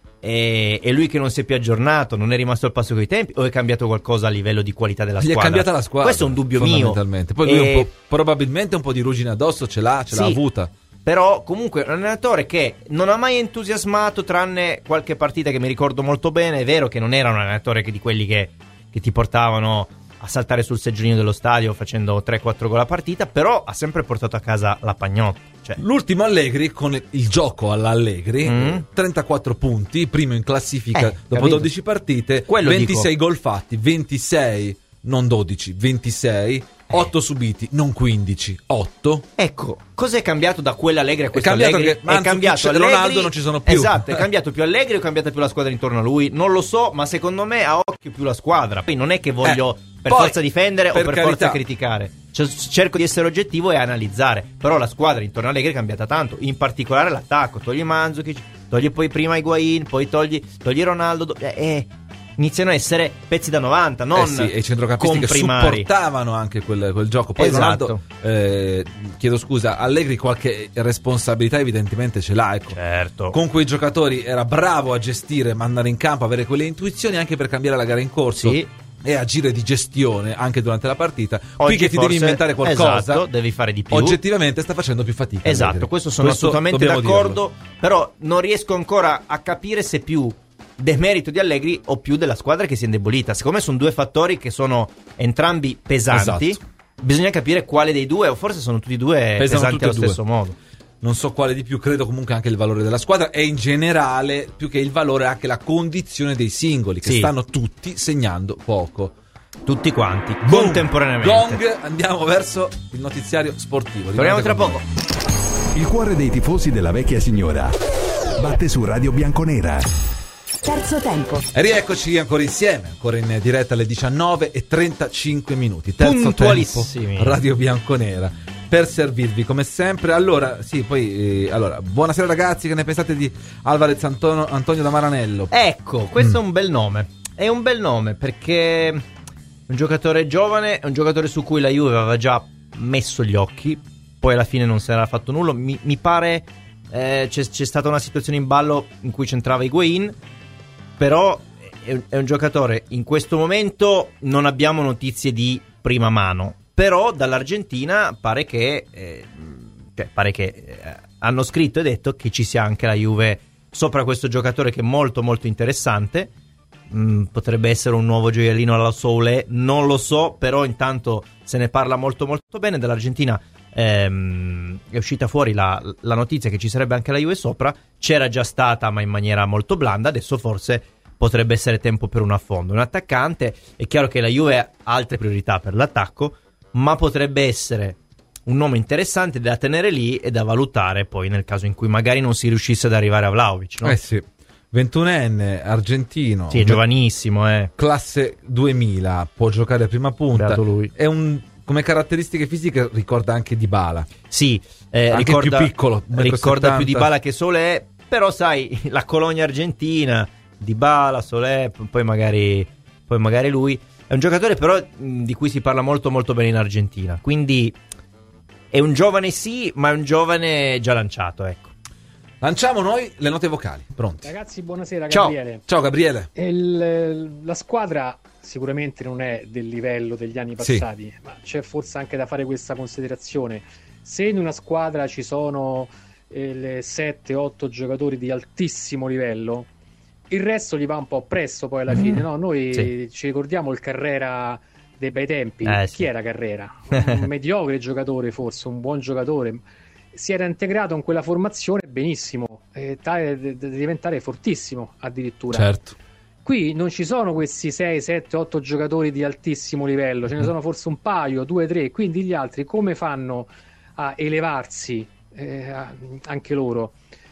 È, è lui che non si è più aggiornato, non è rimasto al passo coi tempi, o è cambiato qualcosa a livello di qualità della squadra? Gli è cambiata la squadra. Questo è un dubbio mio. Poi lui e... un po', probabilmente un po' di ruggine addosso ce l'ha, ce sì, l'ha avuta. Però comunque è un allenatore che non ha mai entusiasmato, tranne qualche partita che mi ricordo molto bene. È vero che non era un allenatore che di quelli che, che ti portavano a saltare sul seggiolino dello stadio facendo tre quattro gol a partita, però ha sempre portato a casa la pagnotta. Cioè. L'ultimo Allegri, con il gioco all'Allegri, mm. trentaquattro punti, primo in classifica eh, dopo capito. dodici partite, Quello ventisei dico. gol fatti, ventisei, non dodici, ventisei, eh. otto subiti, non quindici, otto. Ecco, cos'è cambiato da quell'Allegri a questo Allegri? Che, è cambiato Allegri, Ronaldo non ci sono più. Esatto, è cambiato più Allegri o è cambiata più la squadra intorno a lui? Non lo so, ma secondo me a occhio più la squadra. Poi non è che voglio eh, per poi, forza difendere per o per carità. forza criticare. Cerco di essere oggettivo e analizzare. Però la squadra intorno a Allegri è cambiata tanto, in particolare l'attacco. Togli Mandzukic, togli poi prima Higuain, poi togli, togli Ronaldo. Eh, eh, iniziano a essere pezzi da novanta, non eh sì, e i centrocampisti che supportavano anche quel, quel gioco. Poi esatto. Ronaldo, eh, chiedo scusa, Allegri qualche responsabilità evidentemente ce l'ha, ecco. Certo. Con quei giocatori era bravo a gestire, mandare in campo, avere quelle intuizioni anche per cambiare la gara in corso. Sì. E agire di gestione anche durante la partita. Oggi qui che ti forse, devi inventare qualcosa, esatto, devi fare di più. Oggettivamente sta facendo più fatica. Esatto, Allegri. questo sono questo assolutamente d'accordo. Dirlo. Però non riesco ancora a capire se più demerito di Allegri o più della squadra che si è indebolita. Secondo me sono due fattori che sono entrambi pesanti. Esatto. Bisogna capire quale dei due, o forse sono tutti e due Pesano pesanti allo due. stesso modo. Non so quale di più, credo comunque anche il valore della squadra e in generale, più che il valore, anche la condizione dei singoli, che sì. stanno tutti segnando poco. Tutti quanti, Boom. contemporaneamente. Gong, andiamo verso il notiziario sportivo. Torniamo tra poco. Il cuore dei tifosi della vecchia signora batte su Radio Bianconera. Terzo tempo. E rieccoci ancora insieme, ancora in diretta alle diciannove e trentacinque minuti. Terzo tempo, Radio Bianconera, per servirvi come sempre. Allora, sì, poi eh, allora, buonasera ragazzi, che ne pensate di Alvarez Antonio, Antonio da Maranello? Ecco, questo mm. è un bel nome. È un bel nome perché è un giocatore giovane, è un giocatore su cui la Juve aveva già messo gli occhi, poi alla fine non se n'era fatto nulla. Mi, mi pare eh, c'è, c'è stata una situazione in ballo in cui c'entrava Higuain, però è, è un giocatore, in questo momento non abbiamo notizie di prima mano, però dall'Argentina pare che, eh, cioè, pare che eh, hanno scritto e detto che ci sia anche la Juve sopra questo giocatore che è molto molto interessante. Mm, potrebbe essere un nuovo gioiellino alla Soule, non lo so, però intanto se ne parla molto molto bene. Dall'Argentina ehm, è uscita fuori la, la notizia che ci sarebbe anche la Juve sopra, c'era già stata ma in maniera molto blanda, adesso forse potrebbe essere tempo per un affondo. Un attaccante, è chiaro che la Juve ha altre priorità per l'attacco, ma potrebbe essere un nome interessante da tenere lì e da valutare poi nel caso in cui magari non si riuscisse ad arrivare a Vlahovic, no? Eh sì, ventunenne, argentino. Sì, è giovanissimo, eh. Classe duemila, può giocare a prima punta. Beato lui. È un, come caratteristiche fisiche ricorda anche Dybala. Sì, eh, anche ricorda, più piccolo. Ricorda più Dybala che Solé, però sai, la colonia argentina, Dybala, Solé, poi magari, poi magari lui. È un giocatore però mh, di cui si parla molto molto bene in Argentina, quindi è un giovane sì, ma è un giovane già lanciato, ecco. Lanciamo noi le note vocali, pronti? Ragazzi, buonasera, Ciao. Gabriele. Ciao Gabriele. Il, la squadra sicuramente non è del livello degli anni passati, sì, ma c'è forse anche da fare questa considerazione. Se in una squadra ci sono eh, sette otto giocatori di altissimo livello, il resto gli va un po' presso poi alla fine, no? Noi sì. ci ricordiamo il Carrera dei bei tempi. Eh, Chi sì. era Carrera? Un mediocre giocatore forse, un buon giocatore. Si era integrato in quella formazione benissimo, eh, tale da diventare fortissimo addirittura. Certo. Qui non ci sono questi sei, sette, otto giocatori di altissimo livello, ce ne sono forse un paio, due, tre, quindi gli altri come fanno a elevarsi eh, anche loro?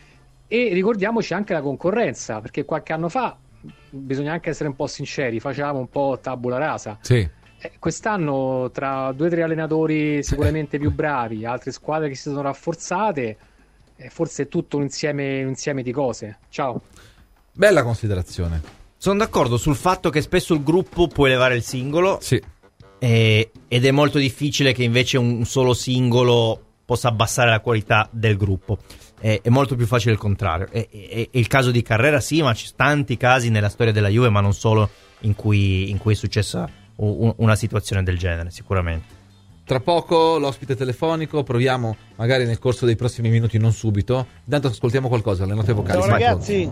E ricordiamoci anche la concorrenza, perché qualche anno fa, bisogna anche essere un po' sinceri, facevamo un po' tabula rasa. Sì. Eh, quest'anno tra due o tre allenatori sicuramente più bravi, altre squadre che si sono rafforzate, eh, forse è tutto un insieme, un insieme di cose. Ciao. Bella considerazione. Sono d'accordo sul fatto che spesso il gruppo può elevare il singolo, sì, e, ed è molto difficile che invece un solo singolo possa abbassare la qualità del gruppo. È, è molto più facile il contrario. È, è, è il caso di Carrera, sì, ma ci sono tanti casi nella storia della Juve, ma non solo, in cui, in cui è successa un, una situazione del genere, sicuramente. Tra poco l'ospite telefonico, proviamo magari nel corso dei prossimi minuti, non subito. Intanto ascoltiamo qualcosa, le note vocali. Ciao ragazzi,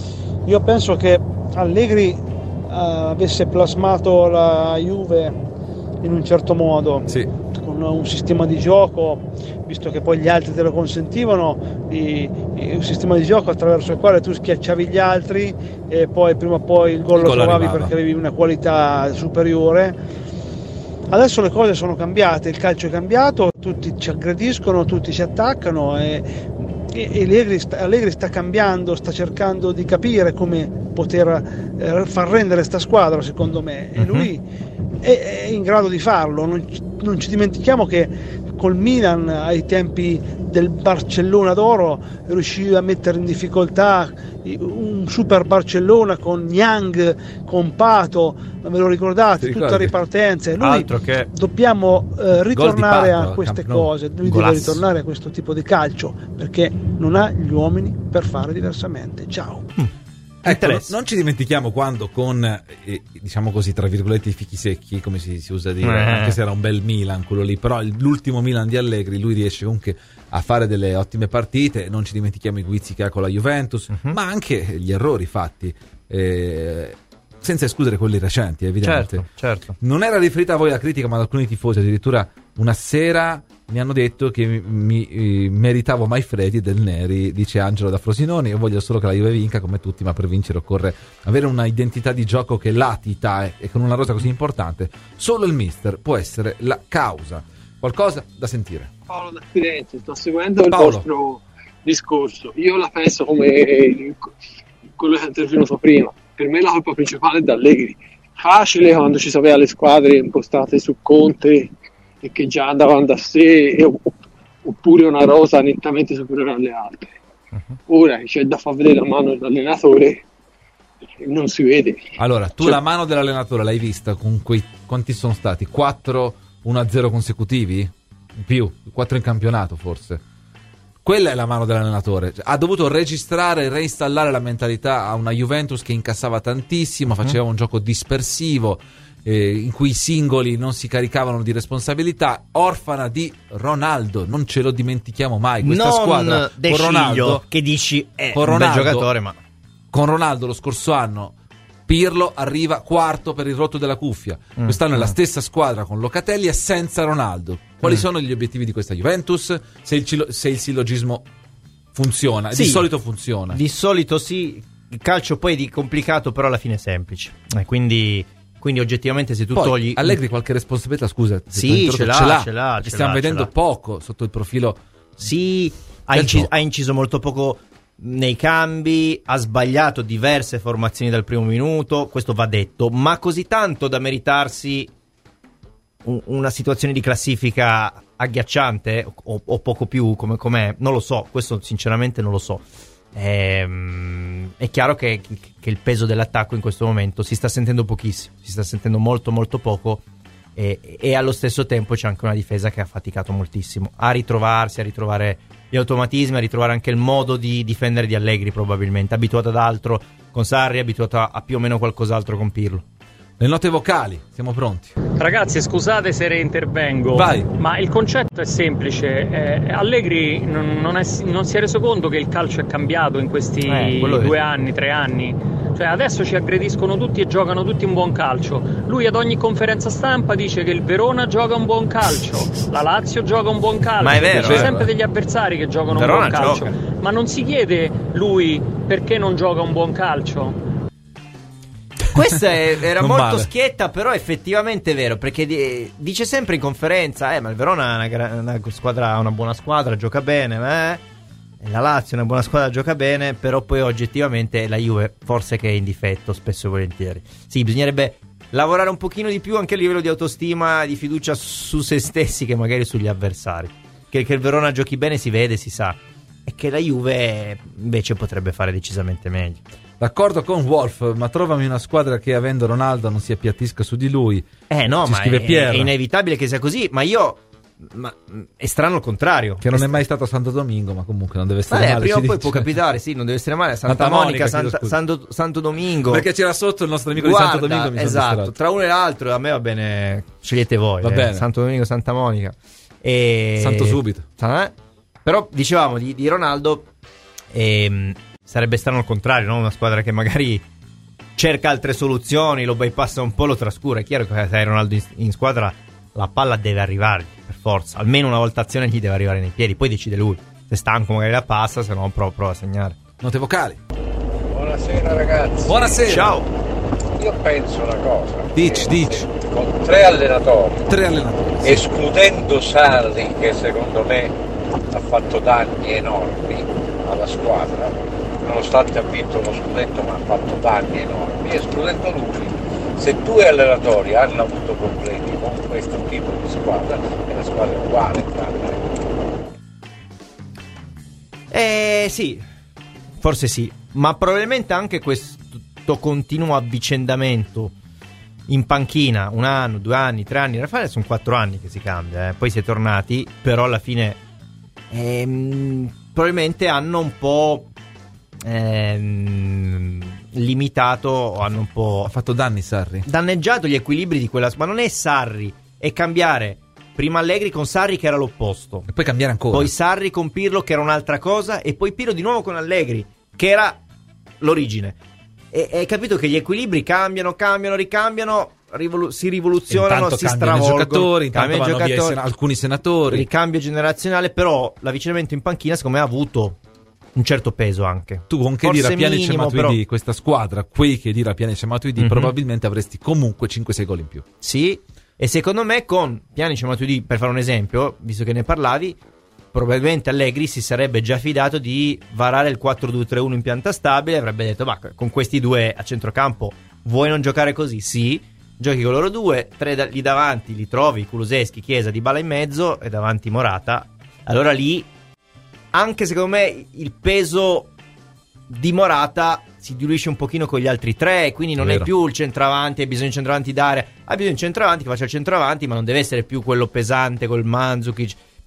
io penso che Allegri uh, avesse plasmato la Juve in un certo modo, sì, con un sistema di gioco, visto che poi gli altri te lo consentivano, di, di un sistema di gioco attraverso il quale tu schiacciavi gli altri e poi prima o poi il gol lo trovavi perché avevi una qualità superiore. Adesso le cose sono cambiate, il calcio è cambiato, tutti ci aggrediscono, tutti si attaccano e, e, e Allegri, sta, Allegri sta cambiando, sta cercando di capire come poter eh, far rendere sta squadra, secondo me, e lui è, è in grado di farlo. Non, non ci dimentichiamo che col Milan ai tempi del Barcellona d'oro riuscì a mettere in difficoltà un super Barcellona con Niang, con Pato, ve lo ricordate? Tutta ripartenza. Lui altro che dobbiamo eh, ritornare Pato, a queste Camp Nou. cose, lui deve ritornare a questo tipo di calcio perché non ha gli uomini per fare diversamente. Ciao. Mm. Ecco, non ci dimentichiamo quando con, eh, diciamo così, tra virgolette, i fichi secchi, come si, si usa dire, eh. anche se era un bel Milan quello lì, però l'ultimo Milan di Allegri, lui riesce comunque a fare delle ottime partite. Non ci dimentichiamo i guizzi che ha con la Juventus, uh-huh. ma anche gli errori fatti, eh, senza escludere quelli recenti, è evidente. Certo, certo. Non era riferita a voi la critica, ma ad alcuni tifosi addirittura una sera mi hanno detto che mi, mi eh, meritavo Maifredi e Del Neri, dice Angelo da Frosinone. Io voglio solo che la Juve vinca come tutti, ma per vincere occorre avere una identità di gioco che latita, eh, e con una rosa così importante solo il mister può essere la causa. Qualcosa da sentire. Paolo da Firenze, sto seguendo il Paolo. vostro discorso. Io la penso come quello che è intervenuto prima. Per me la colpa principale è da Allegri. Facile quando ci sapeva le squadre impostate su Conte e che già andavano da sé, e, oppure una rosa nettamente superiore alle altre. Uh-huh. Ora c'è da far vedere la mano dell'allenatore, non si vede. Allora, tu cioè, la mano dell'allenatore l'hai vista con quei, quanti sono stati? quattro uno a zero consecutivi? In più, quattro in campionato forse. Quella è la mano dell'allenatore. Ha dovuto registrare e reinstallare la mentalità a una Juventus che incassava tantissimo, faceva mm. un gioco dispersivo, eh, in cui i singoli non si caricavano di responsabilità, orfana di Ronaldo. Non ce lo dimentichiamo mai. Questa non squadra De con Ronaldo, che dici è con un Ronaldo, bel giocatore, ma con Ronaldo lo scorso anno Pirlo arriva quarto per il rotto della cuffia. Mm. Quest'anno è la stessa squadra con Locatelli e senza Ronaldo. Quali mm. sono gli obiettivi di questa Juventus? Se il, cilo- se il sillogismo funziona, sì, di solito funziona. Di solito sì, il calcio poi è di complicato, però alla fine è semplice. Eh, quindi, quindi oggettivamente se tu poi, togli... Allegri qualche responsabilità, scusa. Sì, ce l'ha, ce l'ha, ce l'ha. Ce stiamo l'ha, vedendo ce l'ha. poco sotto il profilo... Sì, ha, incis- ha inciso molto poco nei cambi, ha sbagliato diverse formazioni dal primo minuto, questo va detto, ma così tanto da meritarsi un, una situazione di classifica agghiacciante o, o poco più come com'è, non lo so, questo sinceramente non lo so. Ehm, è chiaro che, che il peso dell'attacco in questo momento si sta sentendo pochissimo, si sta sentendo molto molto poco e, e allo stesso tempo c'è anche una difesa che ha faticato moltissimo a ritrovarsi, a ritrovare gli automatismi, a ritrovare anche il modo di difendere di Allegri, probabilmente abituato ad altro con Sarri, abituato a, a più o meno qualcos'altro con Pirlo. Le note vocali, siamo pronti. Ragazzi, scusate se reintervengo, Vai. ma il concetto è semplice. Eh, Allegri non, non, è, non si è reso conto che il calcio è cambiato in questi eh, due è. anni, tre anni. Cioè adesso ci aggrediscono tutti e giocano tutti un buon calcio. Lui ad ogni conferenza stampa dice che il Verona gioca un buon calcio, la Lazio gioca un buon calcio. Ma è vero, c'è eh, sempre degli avversari che giocano Verona un buon calcio. gioca. Ma non si chiede lui perché non gioca un buon calcio. Questa è, era Non molto male. schietta, però effettivamente è vero, perché di, dice sempre in conferenza eh ma il Verona è una, una squadra, una buona squadra, gioca bene, eh? La Lazio è una buona squadra, gioca bene, però poi oggettivamente la Juve forse che è in difetto spesso e volentieri. Sì, bisognerebbe lavorare un pochino di più anche a livello di autostima, di fiducia su se stessi che magari sugli avversari. Che, che il Verona giochi bene si vede, si sa, e che la Juve invece potrebbe fare decisamente meglio. D'accordo con Wolf, ma trovami una squadra che avendo Ronaldo non si appiattisca su di lui. Eh no, Ci ma scrive è, Pierre. è inevitabile che sia così, ma io... Ma è strano il contrario. Che non è è mai stato a Santo Domingo, ma comunque non deve essere Vabbè, male. prima o poi dice. può capitare, sì, non deve essere male. Santa, Santa Monica, Monica, Santa, Santo, Santo Domingo. Perché c'era sotto il nostro amico Guarda, di Santo Domingo. Mi esatto, tra uno e l'altro a me va bene. Scegliete voi. Va eh. bene. Santo Domingo, Santa Monica. E... Santo subito. Eh? Però dicevamo di, di Ronaldo, ehm, sarebbe strano il contrario, no? Una squadra che magari cerca altre soluzioni, lo bypassa un po', lo trascura. È chiaro che se hai Ronaldo in, in squadra, la palla deve arrivare per forza, almeno una volta azione gli deve arrivare nei piedi, poi decide lui. Se è stanco magari la passa, se no prova, prova a segnare. Note vocali. Buonasera ragazzi. Buonasera. Ciao. Io penso una cosa. Dici, che dici. Con tre allenatori, Tre allenatori. escludendo Sarri che secondo me ha fatto danni enormi alla squadra, nonostante ha vinto lo scudetto ma ha fatto danni enormi, escludendo lui, se due allenatori hanno avuto problemi con questo tipo di squadra, è una squadra uguale. Eh sì, forse sì, ma probabilmente anche questo continuo avvicendamento in panchina, un anno, due anni, tre anni, Raffaele sono quattro anni che si cambia, eh. Poi si è tornati, però alla fine ehm, probabilmente hanno un po' ehm, limitato o hanno un po' Ha fatto danni Sarri. danneggiato gli equilibri di quella, ma non è Sarri, è cambiare prima Allegri con Sarri che era l'opposto, E poi cambiare ancora. poi Sarri con Pirlo che era un'altra cosa, e poi Pirlo di nuovo con Allegri che era l'origine. E hai capito che gli equilibri cambiano, cambiano, ricambiano, rivolu- si rivoluzionano, Intanto si cambiano i stravolgono, giocatori, intanto cambiano i vanno via i giocatori, sen- alcuni senatori. ricambio generazionale, però l'avvicinamento in panchina secondo me ha avuto un certo peso anche. Tu con che Forse dire a Pjanic e minimo, Matuidi, però. questa squadra, quei che dire a Pjanic e Matuidi, Mhm. probabilmente avresti comunque cinque sei gol in più. Sì, e secondo me con Pjanic e Matuidi, per fare un esempio, visto che ne parlavi, probabilmente Allegri si sarebbe già fidato di varare il quattro due tre uno in pianta stabile, avrebbe detto ma con questi due a centrocampo vuoi non giocare così? Sì, giochi con loro due, tre da- lì davanti li trovi, Kulusevski, Chiesa, Dybala in mezzo e davanti Morata. Allora lì anche secondo me il peso di Morata si diluisce un pochino con gli altri tre, quindi non È è, vero. più il centravanti, hai bisogno di centravanti d'area, hai bisogno di centravanti che faccia il centravanti, ma non deve essere più quello pesante col Mandzukic,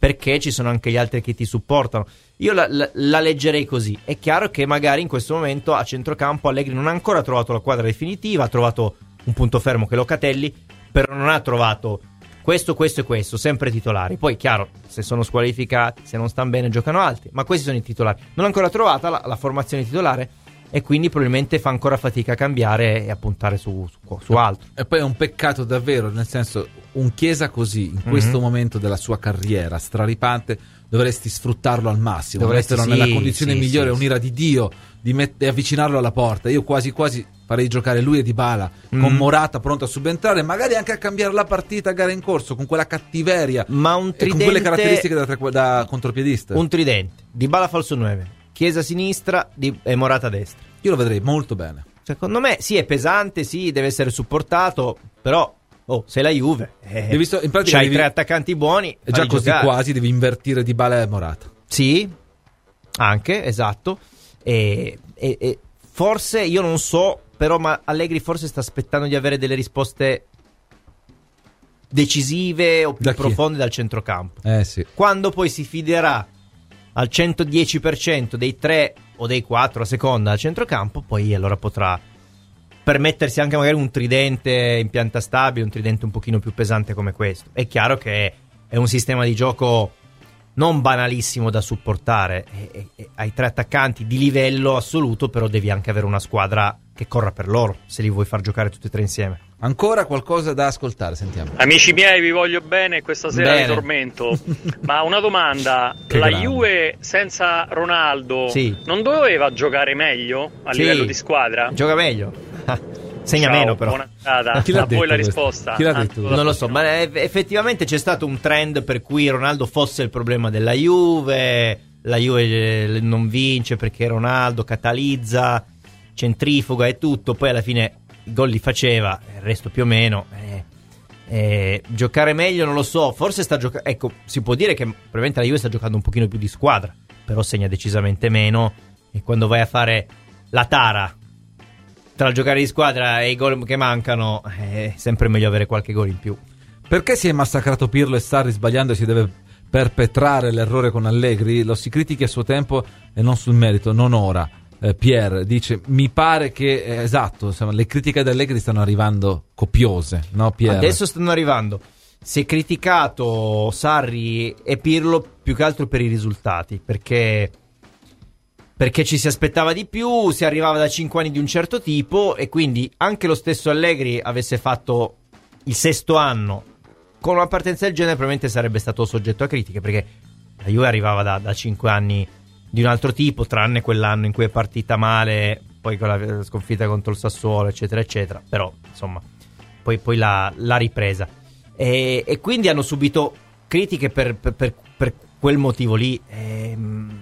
perché ci sono anche gli altri che ti supportano. Io la, la, la leggerei così. È chiaro che magari in questo momento a centrocampo Allegri non ha ancora trovato la quadra definitiva, ha trovato un punto fermo che è Locatelli, però non ha trovato questo, questo e questo, sempre titolari. Poi chiaro, se sono squalificati, se non stanno bene giocano altri, ma questi sono i titolari. Non ha ancora trovata la, la formazione titolare e quindi probabilmente fa ancora fatica a cambiare e a puntare su, su, su altro. E poi è un peccato davvero, nel senso, un Chiesa così in questo mm-hmm. momento della sua carriera straripante dovresti sfruttarlo al massimo, dovresti metterlo sì, nella condizione sì, migliore, sì, un'ira sì. di Dio, di met- avvicinarlo alla porta. Io quasi quasi farei giocare lui e Dybala mm. con Morata pronto a subentrare, magari anche a cambiare la partita a gara in corso con quella cattiveria, ma un tridente, con quelle caratteristiche da, tre- da contropiedista. Un tridente, Dybala falso nove, Chiesa a sinistra di- e Morata a destra. Io lo vedrei molto bene. Secondo me sì, è pesante, sì, deve essere supportato, però oh, sei la Juve, eh, visto, in pratica c'hai devi, tre attaccanti buoni, e già così giocare. Quasi devi invertire Dybala e Morata. Sì, anche, esatto. E, e, e forse, io non so, però ma Allegri forse sta aspettando di avere delle risposte decisive o più da profonde dal centrocampo. Eh sì. Quando poi si fiderà al centodieci per cento dei tre o dei quattro a seconda al centrocampo, poi allora potrà permettersi anche magari un tridente in pianta stabile, un tridente un pochino più pesante come questo. È chiaro che è un sistema di gioco non banalissimo da supportare, e, e, e hai tre attaccanti di livello assoluto, però devi anche avere una squadra che corra per loro se li vuoi far giocare tutti e tre insieme. Ancora qualcosa da ascoltare, sentiamo. Amici miei, vi voglio bene, questa sera bene. vi tormento. Ma una domanda, che la grande. Juve senza Ronaldo sì. non doveva giocare meglio a sì. livello di squadra? Gioca meglio. Segna Ciao, meno però. Buona serata. A voi la risposta. Chi l'ha detto? Non lo so, ma effettivamente c'è stato un trend per cui Ronaldo fosse il problema della Juve. La Juve non vince perché Ronaldo catalizza, centrifuga e tutto. Poi alla fine i gol li faceva, il resto più o meno. Eh, eh, giocare meglio non lo so. Forse sta giocando. Ecco, si può dire che probabilmente la Juve sta giocando un pochino più di squadra, però segna decisamente meno. E quando vai a fare la tara tra il giocare di squadra e i gol che mancano, è sempre meglio avere qualche gol in più. Perché si è massacrato Pirlo e Sarri sbagliando e si deve perpetrare l'errore con Allegri? Lo si critichi a suo tempo e non sul merito, non ora. eh, Pierre dice, mi pare che eh, esatto, insomma, le critiche ad Allegri stanno arrivando copiose, no Pierre? Adesso stanno arrivando. Si è criticato Sarri e Pirlo più che altro per i risultati, perché perché ci si aspettava di più, si arrivava da cinque anni di un certo tipo, e quindi anche lo stesso Allegri avesse fatto il sesto anno con una partenza del genere probabilmente sarebbe stato soggetto a critiche, perché la Juve arrivava da, da cinque anni di un altro tipo, tranne quell'anno in cui è partita male, poi con la sconfitta contro il Sassuolo eccetera eccetera, però insomma poi, poi l'ha, l'ha ripresa, e, e quindi hanno subito critiche per, per, per, per quel motivo lì. e,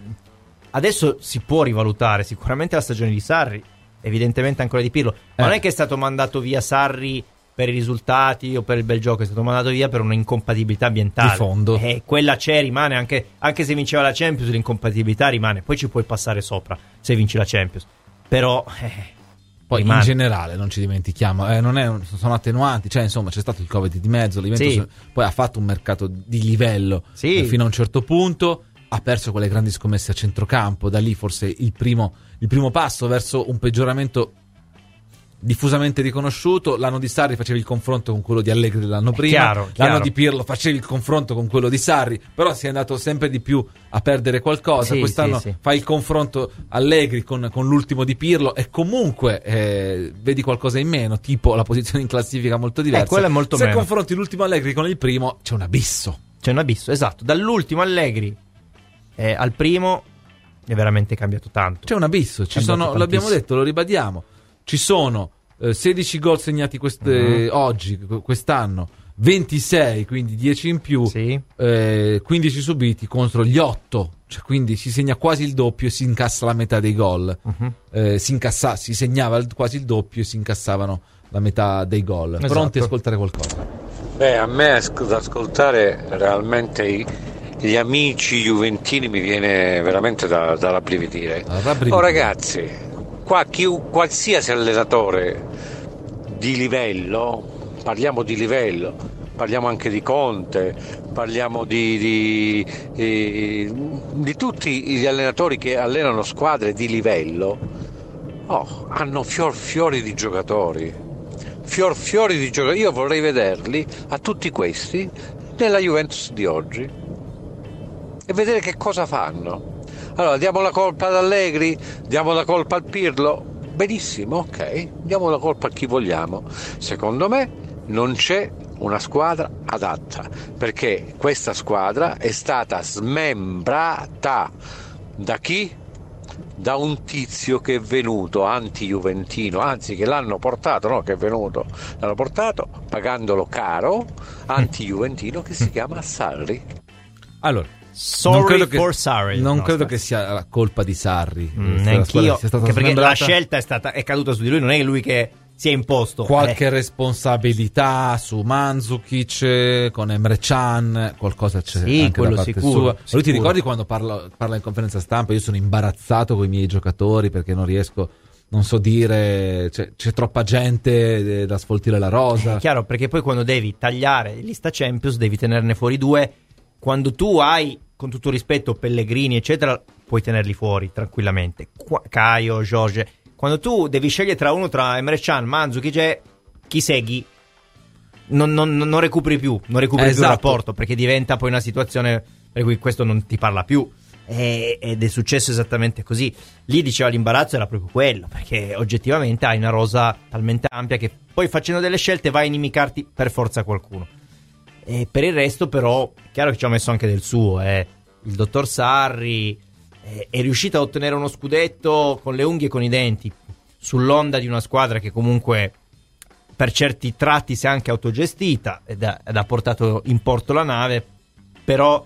Adesso si può rivalutare sicuramente la stagione di Sarri, evidentemente ancora di Pirlo, ma eh. non è che è stato mandato via Sarri per i risultati o per il bel gioco, è stato mandato via per un'incompatibilità ambientale di fondo, e quella c'è, rimane, anche, anche se vinceva la Champions l'incompatibilità rimane, poi ci puoi passare sopra se vinci la Champions, però eh, poi rimane. In generale non ci dimentichiamo, eh, non è un, sono attenuanti, cioè insomma c'è stato il Covid di mezzo, sì. Poi ha fatto un mercato di livello sì. eh, fino a un certo punto, ha perso quelle grandi scommesse a centrocampo, da lì forse il primo, il primo passo verso un peggioramento diffusamente riconosciuto. L'anno di Sarri facevi il confronto con quello di Allegri l'anno prima, chiaro, l'anno chiaro. di Pirlo facevi il confronto con quello di Sarri, però si è andato sempre di più a perdere qualcosa. Sì, quest'anno sì, sì. fai il confronto Allegri con, con l'ultimo di Pirlo e comunque eh, vedi qualcosa in meno, tipo la posizione in classifica molto diversa. Eh, quello è molto Se meno. confronti l'ultimo Allegri con il primo c'è un abisso. C'è un abisso, esatto, dall'ultimo Allegri eh, al primo è veramente cambiato tanto. C'è un abisso, ci sono, l'abbiamo detto, lo ribadiamo, ci sono eh, sedici gol segnati queste, uh-huh. oggi, quest'anno, ventisei, quindi dieci in più, sì. eh, quindici subiti contro gli otto, cioè quindi si segna quasi il doppio e si incassa la metà dei gol. Uh-huh. eh, si, incassa, si segnava il, quasi il doppio e si incassavano la metà dei gol. Esatto. Pronti a ascoltare qualcosa? Beh, a me ad ascoltare realmente i, gli amici juventini mi viene veramente da, da rabbrividire. Oh ragazzi, qua chi, qualsiasi allenatore di livello, parliamo di livello, parliamo anche di Conte, parliamo di, di, di, di tutti gli allenatori che allenano squadre di livello, oh, hanno fior fiori di giocatori, fior fiori di giocatori. Io vorrei vederli a tutti questi nella Juventus di oggi e vedere che cosa fanno. Allora, diamo la colpa ad Allegri, diamo la colpa al Pirlo, benissimo, ok, diamo la colpa a chi vogliamo. Secondo me non c'è una squadra adatta, perché questa squadra è stata smembrata da chi? Da un tizio che è venuto anti-juventino, anzi che l'hanno portato, no che è venuto, l'hanno portato pagandolo caro, anti-juventino, che si chiama Sarri. Allora, Sorry non credo che, for Sarri. Non no, credo sta... che sia la colpa di Sarri. Mm, neanch'io, che perché la scelta è stata è caduta su di lui, non è lui che si è imposto. Qualche eh. responsabilità su Mandzukic con Emre Can, qualcosa c'è sì, anche da parte sicuro, sua. sicuro. Lui ti ricordi quando parla, parla in conferenza stampa? Io sono imbarazzato con i miei giocatori perché non riesco, non so dire, c'è, c'è troppa gente da sfoltire la rosa. È chiaro, perché poi quando devi tagliare lista Champions devi tenerne fuori due. Quando tu hai, con tutto rispetto, Pellegrini eccetera, puoi tenerli fuori tranquillamente. Qua, Caio, Jorge. Quando tu devi scegliere tra uno, tra Emre Can, Mandzukic, chi segui, non, non, non recuperi più, non recuperi esatto. più il rapporto, perché diventa poi una situazione per cui questo non ti parla più. E, ed è successo esattamente così. Lì diceva l'imbarazzo era proprio quello, perché oggettivamente hai una rosa talmente ampia che poi facendo delle scelte vai a inimicarti per forza qualcuno. E per il resto però, chiaro che ci ha messo anche del suo, eh. Il dottor Sarri è riuscito a ottenere uno scudetto con le unghie e con i denti sull'onda di una squadra che comunque per certi tratti si è anche autogestita ed ha, ed ha portato in porto la nave, però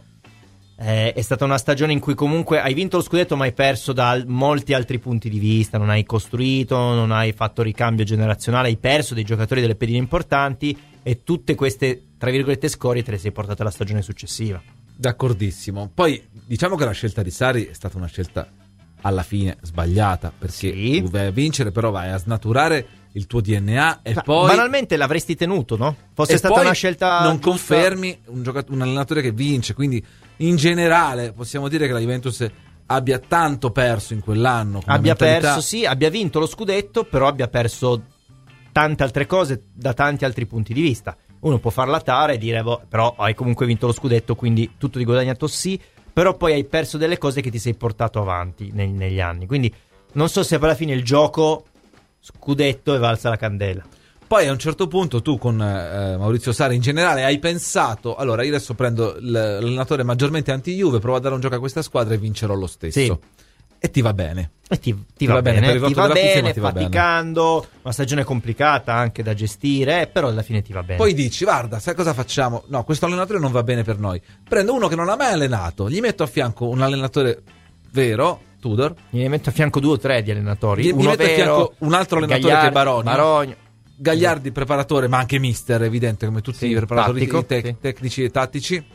eh, è stata una stagione in cui comunque hai vinto lo scudetto ma hai perso da molti altri punti di vista, non hai costruito, non hai fatto ricambio generazionale, hai perso dei giocatori delle pedine importanti e tutte queste tra virgolette scorie te le sei portate alla stagione successiva. D'accordissimo. Poi diciamo che la scelta di Sarri è stata una scelta alla fine sbagliata, perché sì. tu vai a vincere però vai a snaturare il tuo D N A e ma poi banalmente l'avresti tenuto, no? Fosse e stata poi una scelta non giusta... confermi un, giocat- un allenatore che vince, quindi in generale possiamo dire che la Juventus abbia tanto perso in quell'anno, abbia mentalità. perso, sì, abbia vinto lo scudetto, però abbia perso tante altre cose da tanti altri punti di vista. Uno può farlatare e dire boh, però hai comunque vinto lo scudetto, quindi tutto di guadagnato sì, però poi hai perso delle cose che ti sei portato avanti neg- negli anni, quindi non so se alla fine il gioco scudetto è valsa la candela. Poi a un certo punto tu con eh, Maurizio Sarri in generale hai pensato, allora io adesso prendo l- l'allenatore maggiormente anti-Juve, provo a dare un gioco a questa squadra e vincerò lo stesso. Sì. E ti va bene. E ti, ti, ti va, va bene, bene ti va bene, ti va faticando, bene. Una stagione complicata anche da gestire, eh, però alla fine ti va bene. Poi dici, guarda, sai cosa facciamo? No, questo allenatore non va bene per noi. Prendo uno che non ha mai allenato, gli metto a fianco un allenatore vero, Tudor. Gli metto a fianco due o tre di allenatori. Gli, uno gli metto vero, a fianco un altro allenatore Gagliardi, che è Barogna. Barogna. Gagliardi preparatore, ma anche mister, evidente, come tutti sì, i preparatori tattico, tec- sì. tecnici e tattici.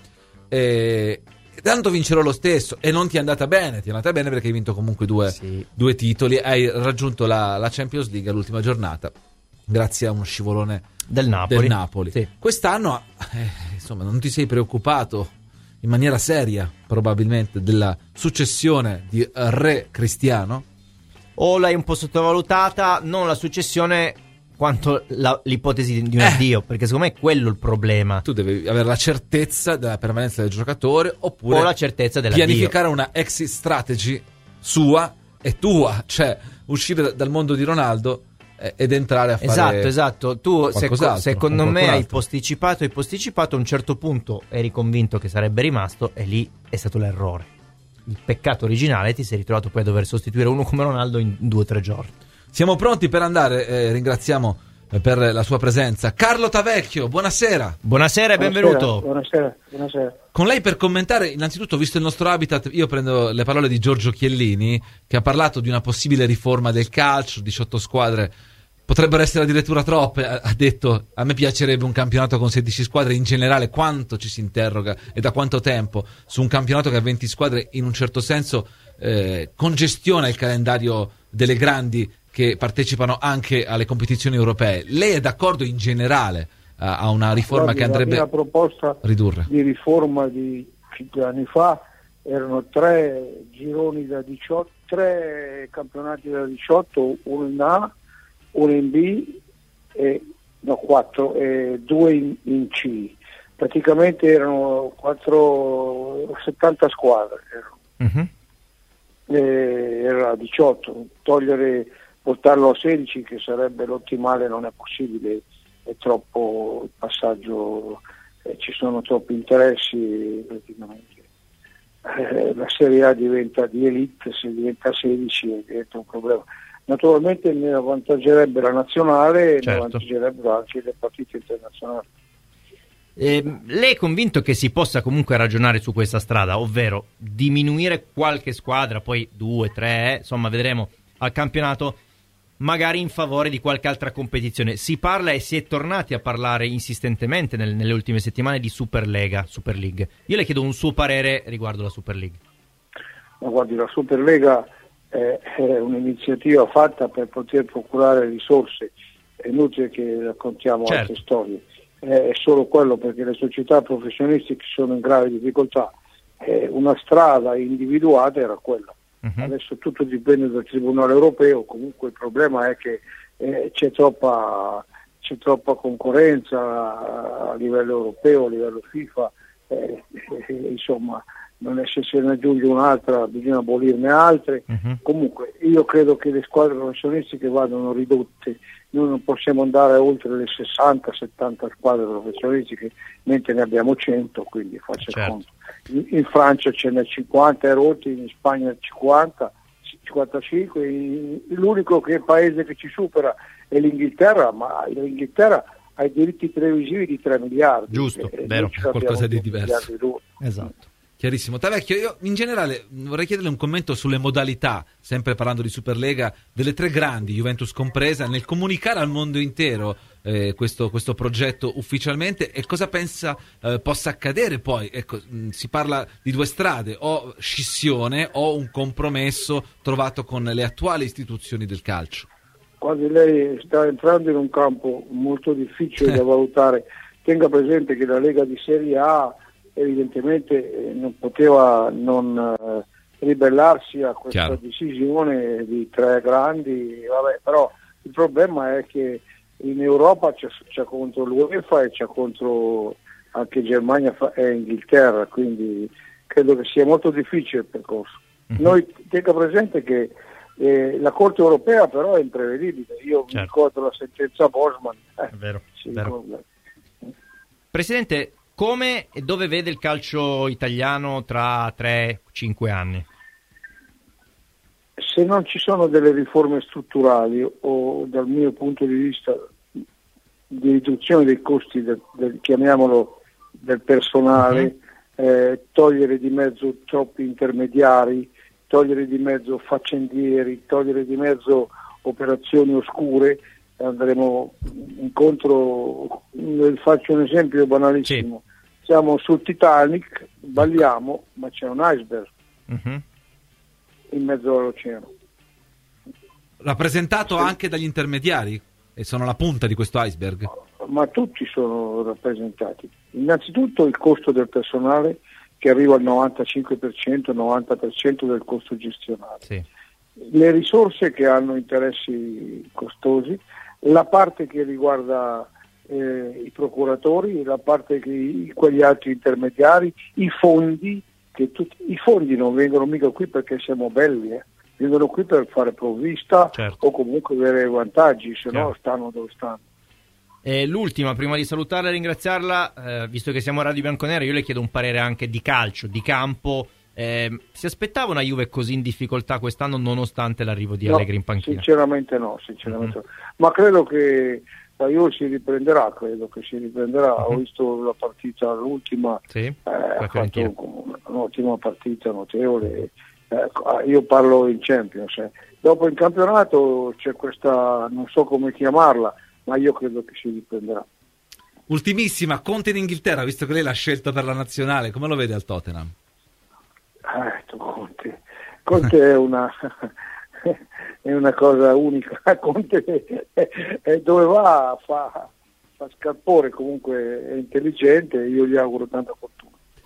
E tanto vincerò lo stesso. E non ti è andata bene, ti è andata bene perché hai vinto comunque due, sì. due titoli, hai raggiunto la, la Champions League all'ultima giornata grazie a uno scivolone del Napoli, del Napoli. Sì. Quest'anno eh, insomma non ti sei preoccupato in maniera seria probabilmente della successione di Re Cristiano? O l'hai un po' sottovalutata, non la successione quanto la, l'ipotesi di un eh. addio, perché secondo me è quello il problema. Tu devi avere la certezza della permanenza del giocatore oppure o la certezza dell'addio. Pianificare una exit strategy sua e tua, cioè uscire da, dal mondo di Ronaldo eh, ed entrare a fare esatto, esatto. Tu seco, secondo me hai altro. posticipato, hai posticipato, a un certo punto eri convinto che sarebbe rimasto e lì è stato l'errore. Il peccato originale, ti sei ritrovato poi a dover sostituire uno come Ronaldo in due o tre giorni. Siamo pronti per andare, eh, ringraziamo eh, per la sua presenza Carlo Tavecchio, buonasera. Buonasera e benvenuto. Buonasera, buonasera. Con lei per commentare, innanzitutto, visto il nostro habitat, io prendo le parole di Giorgio Chiellini, che ha parlato di una possibile riforma del calcio, diciotto squadre potrebbero essere addirittura troppe, ha detto a me piacerebbe un campionato con sedici squadre, in generale quanto ci si interroga e da quanto tempo su un campionato che ha venti squadre in un certo senso eh, congestiona il calendario delle grandi che partecipano anche alle competizioni europee. Lei è d'accordo in generale a una riforma Guardi, che andrebbe la mia proposta ridurre. di riforma di cinque anni fa erano tre gironi da diciotto, tre campionati da diciotto, uno in A, uno in B e no quattro e due in, in C. Praticamente erano quattro, settanta squadre erano. Uh-huh. E era diciotto, togliere, portarlo a sedici che sarebbe l'ottimale, non è possibile, è troppo il passaggio, eh, ci sono troppi interessi praticamente. Eh, la Serie A diventa di elite, se diventa sedici diventa un problema. Naturalmente ne avvantaggerebbe la nazionale e certo. ne avvantaggerebbero anche le partite internazionali. Eh, lei è convinto che si possa comunque ragionare su questa strada, ovvero diminuire qualche squadra, poi due, tre, eh, insomma vedremo al campionato, magari in favore di qualche altra competizione? Si parla e si è tornati a parlare insistentemente nel, nelle ultime settimane di Superlega, Super League. Io le chiedo un suo parere riguardo la Super League. Ma guardi, la Superlega è, è un'iniziativa fatta per poter procurare risorse, è inutile che raccontiamo certo. altre storie. È solo quello, perché le società professionistiche sono in grave difficoltà. Eh, una strada individuata era quella. Uh-huh. Adesso tutto dipende dal Tribunale europeo, comunque il problema è che eh, c'è troppa c'è troppa concorrenza a livello europeo, a livello FIFA, eh, eh, insomma non è, se se ne aggiunge un'altra bisogna abolirne altre. Uh-huh. Comunque io credo che le squadre professionistiche vadano ridotte. Noi non possiamo andare oltre le sessanta settanta squadre professionistiche, mentre ne abbiamo cento, quindi faccia certo. conto. In, in Francia ce n'è cinquanta rotti, in Spagna cinquanta, cinquantacinque, in, l'unico che paese che ci supera è l'Inghilterra, ma l'Inghilterra ha i diritti televisivi di tre miliardi. Giusto, e, vero, e qualcosa di diverso. Esatto. Chiarissimo. Tavecchio, io in generale vorrei chiederle un commento sulle modalità, sempre parlando di Superlega, delle tre grandi, Juventus compresa, nel comunicare al mondo intero eh, questo, questo progetto ufficialmente, e cosa pensa eh, possa accadere poi. Ecco, mh, si parla di due strade, o scissione o un compromesso trovato con le attuali istituzioni del calcio. Quando lei sta entrando in un campo molto difficile da valutare, tenga presente che la Lega di Serie A evidentemente non poteva non eh, ribellarsi a questa Chiaro. decisione di tre grandi, vabbè, però il problema è che in Europa c'è, c'è contro l'UEFA e c'è contro anche Germania e Inghilterra, quindi credo che sia molto difficile il percorso. Mm-hmm. Noi tenga presente che eh, la Corte Europea però è imprevedibile, io certo. mi ricordo la sentenza Bosman. Eh, è vero, vero. Presidente, come e dove vede il calcio italiano tra tre cinque anni? Se non ci sono delle riforme strutturali o dal mio punto di vista di riduzione dei costi del, del, chiamiamolo del personale, uh-huh. eh, togliere di mezzo troppi intermediari, togliere di mezzo faccendieri, togliere di mezzo operazioni oscure, andremo incontro, faccio un esempio banalissimo. Sì. Siamo sul Titanic, balliamo, ma c'è un iceberg uh-huh. in mezzo all'oceano. Rappresentato sì. anche dagli intermediari, e sono la punta di questo iceberg. Ma tutti sono rappresentati. Innanzitutto il costo del personale, che arriva al novantacinque per cento, novanta per cento del costo gestionale. Sì. Le risorse che hanno interessi costosi, la parte che riguarda Eh, i procuratori, la parte che quegli altri intermediari, i fondi, che tutti, i fondi non vengono mica qui perché siamo belli, eh. vengono qui per fare provvista certo. o comunque avere vantaggi, se no stanno dove stanno. E l'ultima, prima di salutarla e ringraziarla, eh, visto che siamo a Radio Bianconera, io le chiedo un parere anche di calcio, di campo. Eh, si aspettava una Juve così in difficoltà quest'anno nonostante l'arrivo di Allegri no, in panchina? Sinceramente no, sinceramente mm-hmm. no. Ma credo che la Juve si riprenderà, credo che si riprenderà. Uh-huh. Ho visto la partita, l'ultima, sì, eh, ha fatto un, un'ottima partita, notevole. Eh, io parlo in Champions. Eh. Dopo in campionato c'è questa, non so come chiamarla, ma io credo che si riprenderà. Ultimissima, Conte in Inghilterra, visto che lei l'ha scelta per la nazionale, come lo vede al Tottenham? Eh, Conte, Conte è una... è una cosa unica. Conte è, è dove va fa, fa scalpore, comunque è intelligente, io gli auguro tanta fortuna.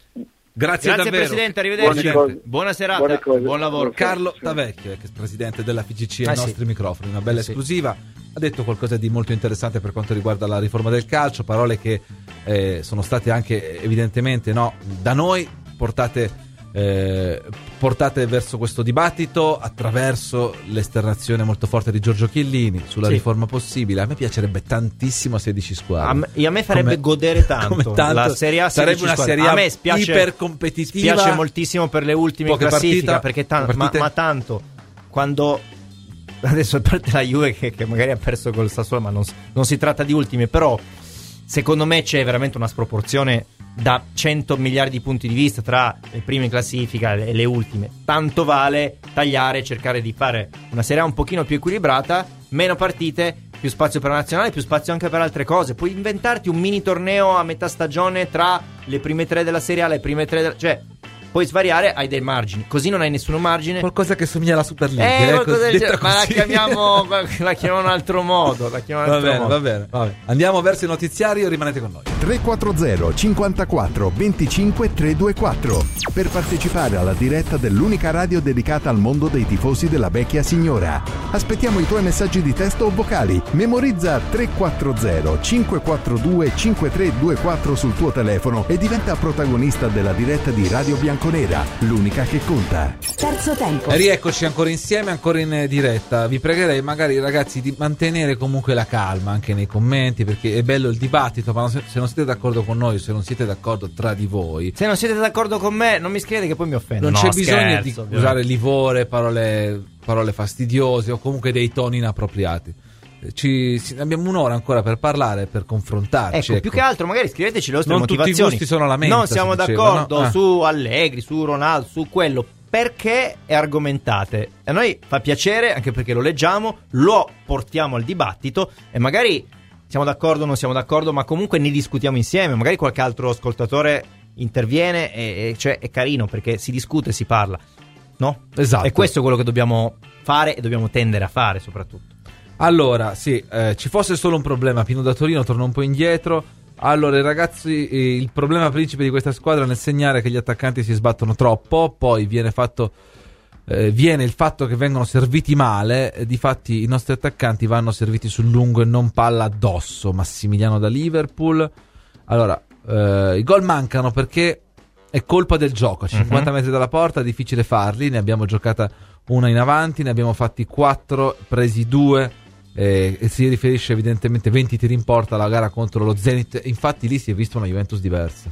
Grazie, Grazie davvero. Presidente, arrivederci. Buone Buona serata, buon lavoro. Carlo Tavecchio, ex presidente della F G C, ai ah, nostri sì. microfoni, una bella eh, esclusiva. Sì. Ha detto qualcosa di molto interessante per quanto riguarda la riforma del calcio, parole che eh, sono state anche evidentemente no, da noi portate Eh, portate verso questo dibattito attraverso l'esternazione molto forte di Giorgio Chiellini sulla sì. riforma possibile. A me piacerebbe tantissimo sedici squadre. A me, e a me farebbe come, godere tanto, tanto la Serie A. Sarebbe una squadre. Serie A, a me spiace, iper competitiva. Spiace moltissimo per le ultime Poche classifica partita, perché ta- ma, ma tanto quando adesso a parte la Juve che, che magari ha perso col Sassuolo, ma non, non si tratta di ultime, però secondo me c'è veramente una sproporzione da cento miliardi di punti di vista tra le prime in classifica e le ultime. Tanto vale tagliare e cercare di fare una Serie A un pochino più equilibrata, meno partite, più spazio per la nazionale, più spazio anche per altre cose. Puoi inventarti un mini torneo a metà stagione tra le prime tre della Serie A, le prime tre della... cioè puoi svariare, hai dei margini, così non hai nessun margine. Qualcosa che somiglia alla Super League, eh, eh, cos- del genere, ma la così. chiamiamo la chiamiamo in un altro modo, la chiamiamo in un va, altro bene, modo. va bene, va bene. Andiamo verso i notiziari o rimanete con noi? tre quattro zero cinquantaquattro venticinque trecentoventiquattro per partecipare alla diretta dell'unica radio dedicata al mondo dei tifosi della vecchia signora. Aspettiamo i tuoi messaggi di testo o vocali. Memorizza tre quattro zero cinque quattro due cinque tre due quattro sul tuo telefono e diventa protagonista della diretta di Radio Bianconera, l'unica che conta. Terzo tempo. E rieccoci ancora insieme, ancora in diretta. Vi pregherei magari ragazzi di mantenere comunque la calma anche nei commenti, perché è bello il dibattito, ma se non siete d'accordo con noi, se non siete d'accordo tra di voi, se non siete d'accordo con me non mi scrivete che poi mi offendo. Non no, c'è scherzo, bisogno di ovviamente. usare livore, parole, parole fastidiose o comunque dei toni inappropriati. Ci, abbiamo un'ora ancora per parlare, per confrontarci. Ecco, ecco. più che altro magari scriveteci le vostre non motivazioni. Tutti i gusti sono la menta, non siamo d'accordo diceva, no? su Allegri, su Ronaldo, su quello, perché è argomentate. E a noi fa piacere, anche perché lo leggiamo, lo portiamo al dibattito e magari siamo d'accordo o non siamo d'accordo, ma comunque ne discutiamo insieme. Magari qualche altro ascoltatore interviene e, e cioè è carino perché si discute e si parla, no? Esatto. E questo è quello che dobbiamo fare e dobbiamo tendere a fare soprattutto. Allora, sì, eh, ci fosse solo un problema, Pino da Torino torna un po' indietro. Allora, ragazzi, eh, il problema principe di questa squadra è nel segnare che gli attaccanti si sbattono troppo, poi viene fatto eh, viene il fatto che vengono serviti male, eh, difatti i nostri attaccanti vanno serviti sul lungo e non palla addosso. Massimiliano da Liverpool. Allora, eh, i gol mancano perché è colpa del gioco, a cinquanta uh-huh. metri dalla porta è difficile farli, ne abbiamo giocata una in avanti, ne abbiamo fatti quattro, presi due. Eh, e si riferisce evidentemente venti tiri in porta alla gara contro lo Zenit. Infatti lì si è vista una Juventus diversa.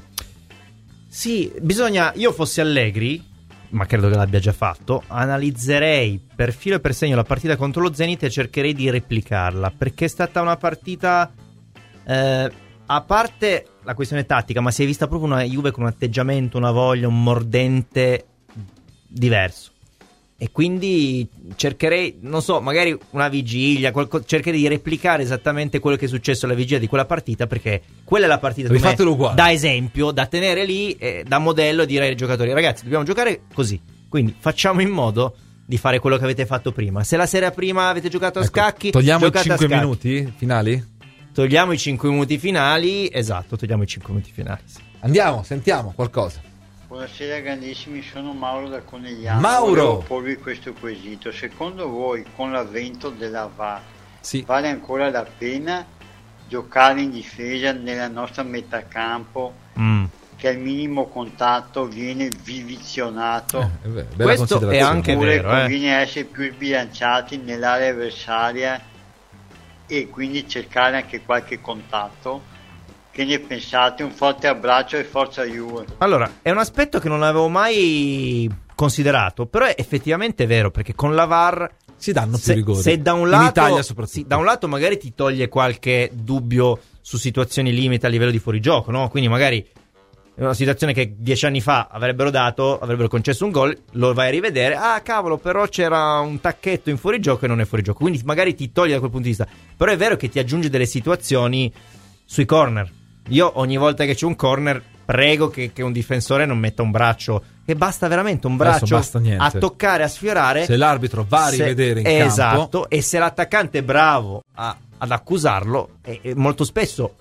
Sì, bisogna, io fossi Allegri, ma credo che l'abbia già fatto, analizzerei per filo e per segno la partita contro lo Zenit e cercherei di replicarla, perché è stata una partita eh, a parte la questione tattica, ma si è vista proprio una Juve con un atteggiamento, una voglia, un mordente diverso. E quindi cercherei, non so, magari una vigilia, qualco, cercherei di replicare esattamente quello che è successo alla vigilia di quella partita, perché quella è la partita me, da esempio, da tenere lì, eh, da modello, dire ai giocatori: ragazzi, dobbiamo giocare così, quindi facciamo in modo di fare quello che avete fatto prima. Se la sera prima avete giocato a ecco, scacchi, togliamo i cinque minuti finali? Togliamo i cinque minuti finali, esatto, togliamo i cinque minuti finali. Sì. Andiamo, sentiamo qualcosa. Buonasera grandissimi, sono Mauro da Conegliano. Mauro! Volevo porvi questo quesito: secondo voi con l'avvento della V A R sì. vale ancora la pena giocare in difesa nella nostra metà campo mm. che al minimo contatto viene vivizionato? Eh, è vero, questo è anche oppure vero, conviene eh. essere più sbilanciati nell'area avversaria e quindi cercare anche qualche contatto? Che ne pensate? Un forte abbraccio e forza Juve. Allora, è un aspetto che non avevo mai considerato, però è effettivamente vero, perché con la V A R si danno più se, rigori. Se da un lato, in Italia soprattutto. Sì, da un lato magari ti toglie qualche dubbio su situazioni limite a livello di fuorigioco, no? Quindi magari è una situazione che dieci anni fa avrebbero dato, avrebbero concesso un gol, lo vai a rivedere, ah cavolo, però c'era un tacchetto in fuorigioco e non è fuorigioco, quindi magari ti toglie da quel punto di vista. Però è vero che ti aggiunge delle situazioni sui corner. Io ogni volta che c'è un corner prego che, che un difensore non metta un braccio, che basta veramente un braccio a toccare, a sfiorare, se l'arbitro va a rivedere in esatto, campo, e se l'attaccante è bravo a, ad accusarlo, e, e molto spesso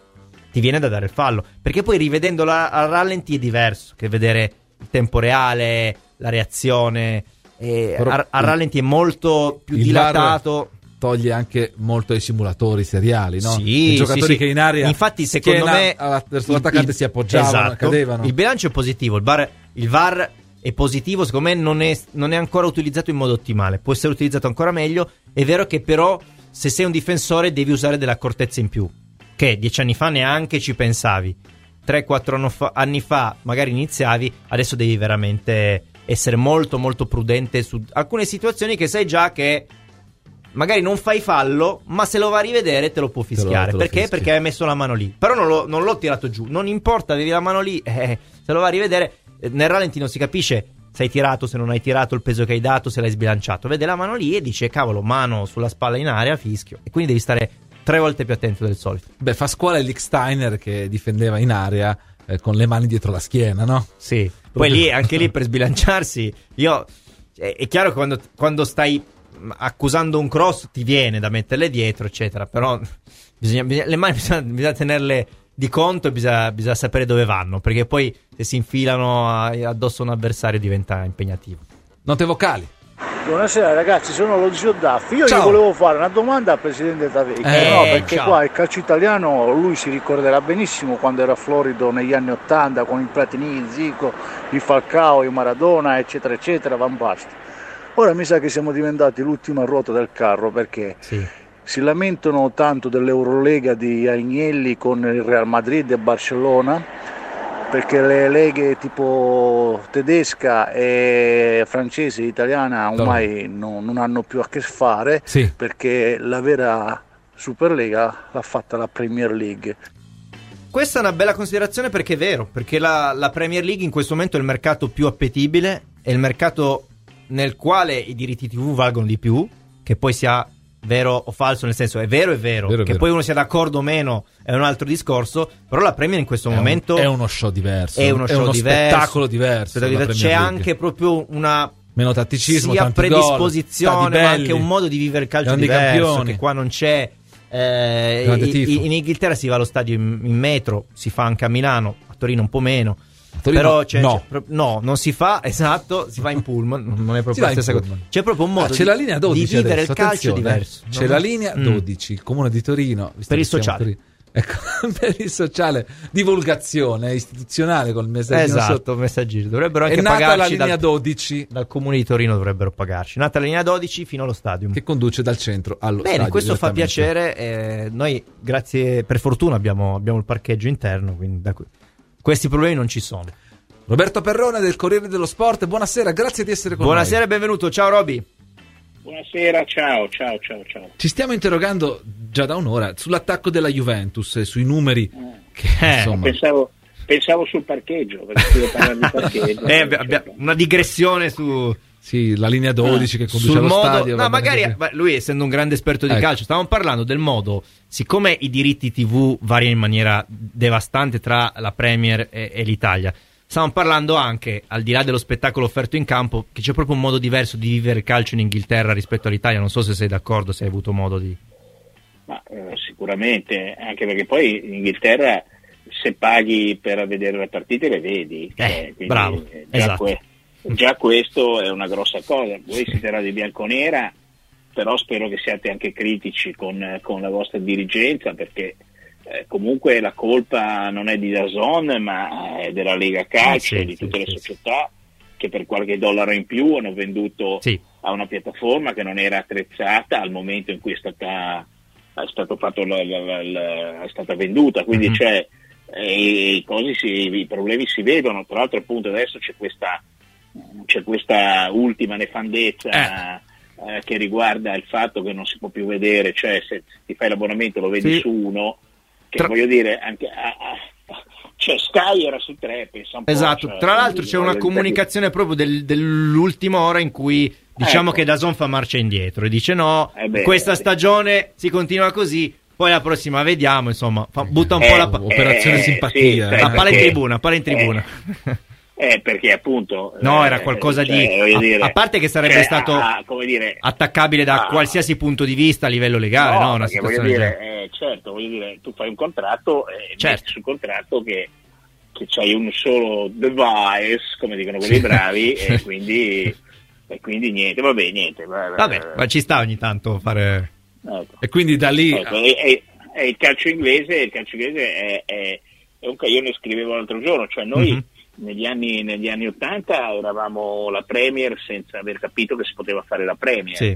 ti viene da dare il fallo, perché poi rivedendolo al rallenti è diverso che vedere il tempo reale, la reazione, e al rallenti è molto più dilatato. Toglie anche molto ai simulatori seriali, no? Sì, i giocatori sì, sì. che in aria, infatti secondo me verso l'attaccante si appoggiavano, esatto, cadevano. Il bilancio è positivo, il V A R, il V A R è positivo, secondo me non è, non è ancora utilizzato in modo ottimale, può essere utilizzato ancora meglio. È vero che però se sei un difensore devi usare dell'accortezza in più, che dieci anni fa neanche ci pensavi, tre quattro anni fa magari iniziavi, adesso devi veramente essere molto molto prudente su alcune situazioni che sai già che magari non fai fallo, ma se lo va a rivedere te lo può fischiare. Te lo, te lo perché? Fischi. Perché hai messo la mano lì. Però non, lo, non l'ho tirato giù. Non importa, avevi la mano lì. Eh, se lo va a rivedere, eh, nel rallenti non si capisce se hai tirato, se non hai tirato, il peso che hai dato, se l'hai sbilanciato. Vede la mano lì e dice, cavolo, mano sulla spalla in aria, fischio. E quindi devi stare tre volte più attento del solito. Beh, fa scuola Lichtsteiner che difendeva in aria eh, con le mani dietro la schiena, no? Sì. Poi lì, anche lì per sbilanciarsi, io... È, è chiaro che quando, quando stai... accusando un cross ti viene da metterle dietro eccetera, però bisogna, bisogna, le mani bisogna, bisogna tenerle di conto e bisogna, bisogna sapere dove vanno, perché poi se si infilano addosso a un avversario diventa impegnativo. Note vocali. Buonasera ragazzi, sono lo zio Daffi. Io ciao. Gli volevo fare una domanda al presidente Tavecchio, eh, no, perché ciao. Qua il calcio italiano lui si ricorderà benissimo quando era florido negli anni ottanta con il Platini, il Zico, il Falcao, il Maradona eccetera eccetera, Van Basten. Ora mi sa che siamo diventati l'ultima ruota del carro, perché sì. Si lamentano tanto dell'Eurolega di Agnelli con il Real Madrid e Barcellona, perché le leghe tipo tedesca e francese e italiana ormai no. non, non hanno più a che fare, sì. Perché la vera Superlega l'ha fatta la Premier League. Questa è una bella considerazione, perché è vero, perché la, la Premier League in questo momento è il mercato più appetibile, è il mercato nel quale i diritti tivù valgono di più, che poi sia vero o falso, nel senso è vero è vero, vero che vero. Poi uno sia d'accordo o meno è un altro discorso, però la Premier in questo è momento un, è uno show diverso, è uno, show è uno diverso, spettacolo diverso, spettacolo c'è anche proprio una meno tatticismo, sia tanti predisposizione gol, ma anche un modo di vivere il calcio diverso campioni. Che qua non c'è. Eh, in, in Inghilterra si va allo stadio in, in metro, si fa anche a Milano, a Torino un po' meno. Torino, però c'è, no. c'è, no, non si fa, esatto, si fa in pullman, non è proprio la stessa cosa. C'è proprio un modo ah, c'è la linea dodici di vivere adesso, il calcio diverso. C'è no? la linea dodici, il Comune di Torino, per il sociale. Ecco, per il sociale, divulgazione istituzionale col messaggino esatto, sotto. Messaggino. Dovrebbero anche è nata pagarci la linea dal, dodici dal Comune di Torino, dovrebbero pagarci. È nata la linea dodici fino allo stadio, che conduce dal centro allo Bene, stadio. Questo fa piacere. Eh, noi, grazie, per fortuna abbiamo, abbiamo il parcheggio interno, quindi da qui, questi problemi non ci sono. Roberto Perrone del Corriere dello Sport, buonasera, grazie di essere con buonasera noi. Buonasera e benvenuto, ciao Roby. Buonasera, ciao, ciao, ciao, ciao. Ci stiamo interrogando già da un'ora sull'attacco della Juventus e sui numeri che, eh, insomma... pensavo, pensavo sul parcheggio, perché devo parlare di parcheggio. eh, abbia, una digressione su... Sì, la linea dodici ah, che conduce sul allo modo, stadio. No, magari che... lui essendo un grande esperto di ecco. calcio, stavamo parlando del modo, siccome i diritti tivù variano in maniera devastante tra la Premier e, e l'Italia, stiamo parlando anche, al di là dello spettacolo offerto in campo, che c'è proprio un modo diverso di vivere il calcio in Inghilterra rispetto all'Italia. Non so se sei d'accordo, se hai avuto modo di... Ma eh, sicuramente, anche perché poi in Inghilterra se paghi per vedere le partite le vedi. Eh, cioè, bravo, già, esatto. que- già questo è una grossa cosa. Voi si terrà di bianconera, però spero che siate anche critici con, con la vostra dirigenza, perché... Eh, comunque la colpa non è di DAZN ma è della Lega Calcio, sì, di sì, tutte sì, le sì. società che per qualche dollaro in più hanno venduto sì. a una piattaforma che non era attrezzata al momento in cui è stata, è stato fatto la, la, la, la, è stata venduta, quindi mm-hmm. c'è eh, i, cose si, i problemi si vedono. Tra l'altro appunto adesso c'è questa c'è questa ultima nefandezza eh. Eh, che riguarda il fatto che non si può più vedere, cioè se ti fai l'abbonamento lo vedi sì. su uno, che Tra... voglio dire anche ah, ah, cioè Sky era su tre, pensa un po', esatto, cioè, tra l'altro c'è una comunicazione dire... proprio del, dell'ultima ora in cui diciamo ecco. che DAZN fa marcia indietro e dice no, eh beh, questa eh stagione si continua così, poi la prossima vediamo, insomma fa, butta un eh, po' la pa- operazione eh, simpatia sì, eh. la palla in tribuna, palla in tribuna eh. Eh, perché appunto no, eh, era qualcosa cioè, di voglio a, dire, a parte che sarebbe cioè, stato ah, come dire, attaccabile da ah, qualsiasi punto di vista a livello legale, no, no? Una situazione dire, eh, eh, certo, voglio dire, tu fai un contratto e certo. metti sul contratto che, che c'hai un solo device, come dicono quelli bravi, e quindi, e quindi niente, vabbè, niente. Vabbè, vabbè, ma ci sta ogni tanto fare... Ecco. E quindi da lì... Ecco, e, e, e il calcio inglese, il calcio inglese è, è, è un... Io ne scrivevo l'altro giorno, cioè noi... Mm-hmm. Negli anni, negli anni ottanta eravamo la Premier senza aver capito che si poteva fare la Premier. Sì.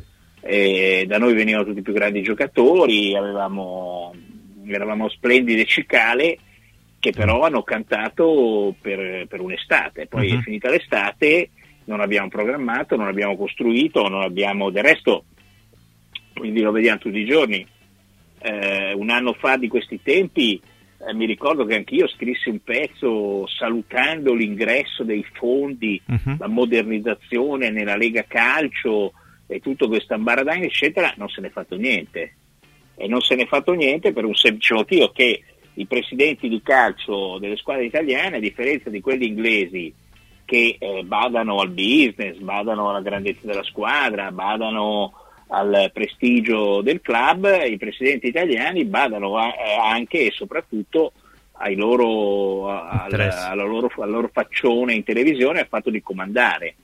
E da noi venivano tutti i più grandi giocatori, avevamo, eravamo splendide cicale che però hanno cantato per, per un'estate. Poi uh-huh. è finita l'estate, non abbiamo programmato, non abbiamo costruito, non abbiamo del resto, quindi lo vediamo tutti i giorni. Eh, un anno fa di questi tempi Eh, mi ricordo che anch'io scrissi un pezzo salutando l'ingresso dei fondi, uh-huh. la modernizzazione nella Lega Calcio e tutto questo ambaradano eccetera, non se n'è fatto niente. E non se n'è fatto niente per un semplice motivo, che i presidenti di calcio delle squadre italiane, a differenza di quelli inglesi che eh, badano al business, badano alla grandezza della squadra, badano al prestigio del club, i presidenti italiani badano a, eh, anche e soprattutto ai loro, al, alla loro, al loro faccione in televisione, al fatto di comandare,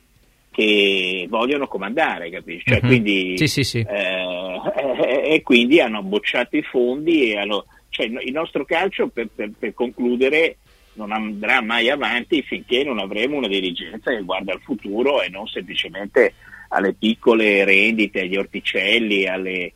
che vogliono comandare, capisci? Cioè, mm-hmm. quindi, sì, sì, sì. Eh, eh, e quindi hanno bocciato i fondi e hanno, cioè, il nostro calcio, per, per, per concludere, non andrà mai avanti finché non avremo una dirigenza che guarda al futuro e non semplicemente alle piccole rendite, agli orticelli, alle,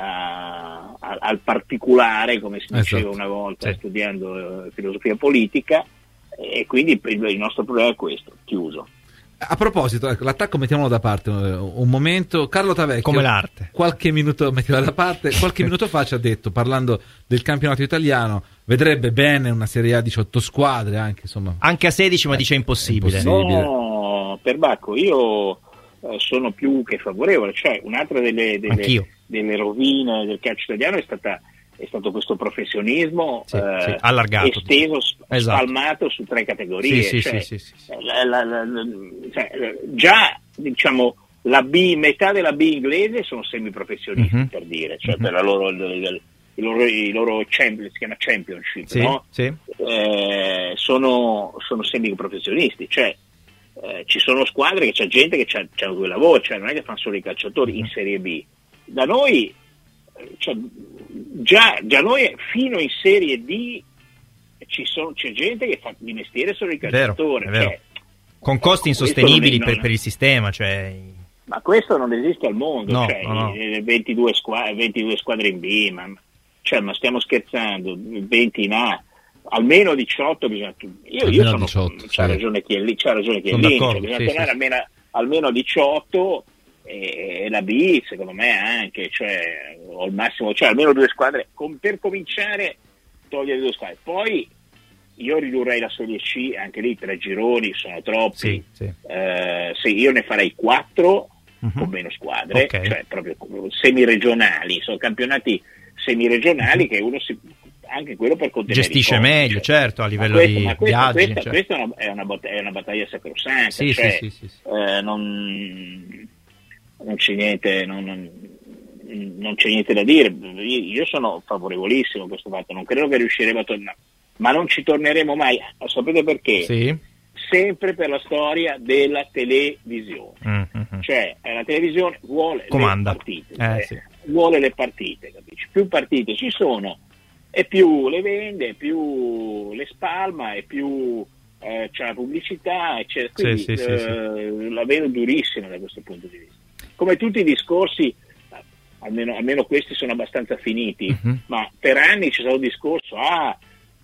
a, a, al particolare, come si diceva esatto. una volta sì. studiando eh, filosofia politica, e quindi il, il nostro problema è questo, chiuso. A proposito, ecco, l'attacco mettiamolo da parte un momento. Carlo Tavecchio, come l'arte, qualche minuto mettiamo da parte, qualche minuto fa ci ha detto, parlando del campionato italiano, vedrebbe bene una Serie A diciotto squadre, anche insomma anche a sedici, ma eh, dice impossibile. impossibile. No, Perbacco, io eh, sono più che favorevole, cioè un'altra delle, delle, delle rovine del calcio italiano è stata è stato questo professionismo sì, eh, sì, allargato, esteso, esatto. spalmato su tre categorie. Sì, cioè, sì, sì, sì. La, la, la, la, cioè, già diciamo la B, metà della B inglese sono semiprofessionisti, uh-huh. per dire, cioè uh-huh. per la loro, il, il, il loro, i loro champion, si chiama championship, sì, no? Sì. Eh, sono, sono semiprofessionisti, cioè eh, ci sono squadre che c'è gente che c'ha, c'ha due lavori, cioè non è che fanno solo i calciatori uh-huh. in Serie B. Da noi Cioè, già, già noi fino in Serie D ci sono, c'è gente che fa di mestiere solo il calciatore, è vero, è vero. Cioè, con costi insostenibili per, per il sistema, cioè... ma questo non esiste al mondo, no, cioè, no, no. ventidue, squadre, ventidue squadre in B, ma, cioè, ma stiamo scherzando, venti in A, almeno diciotto bisogna, io, io sono diciotto, c'ha sì. ragione chi è lì, c'ha ragione chi è lì, cioè, bisogna sì, tornare sì. almeno, almeno a diciotto. E la B secondo me anche, cioè o al massimo, cioè almeno due squadre com- per cominciare, togliere due squadre, poi io ridurrei la Serie C, anche lì tre gironi sono troppi, sì, sì. Eh, sì, io ne farei quattro uh-huh. con meno squadre, okay. cioè proprio semiregionali, sono campionati semiregionali uh-huh. che uno si anche quello per contenere gestisce meglio, cioè, certo, a livello questo, di ma questa, viaggi. Questa, cioè. questa è, una, è una battaglia sacrosanta, sì, cioè, sì, sì, sì, sì. Eh, non non c'è niente non, non, non c'è niente da dire. Io, io sono favorevolissimo a questo fatto, non credo che riusciremo a tornare, ma non ci torneremo mai. Sapete perché? Sì. Sempre per la storia della televisione, mm-hmm. cioè la televisione vuole comanda le partite, eh, eh, sì. vuole le partite, capisci? Più partite ci sono e più le vende, più le spalma e più eh, c'è la pubblicità, eccetera. Quindi sì, sì, eh, sì, sì. la vedo durissima da questo punto di vista. Come tutti i discorsi, almeno, almeno questi sono abbastanza finiti, uh-huh. ma per anni c'è stato il discorso, ah,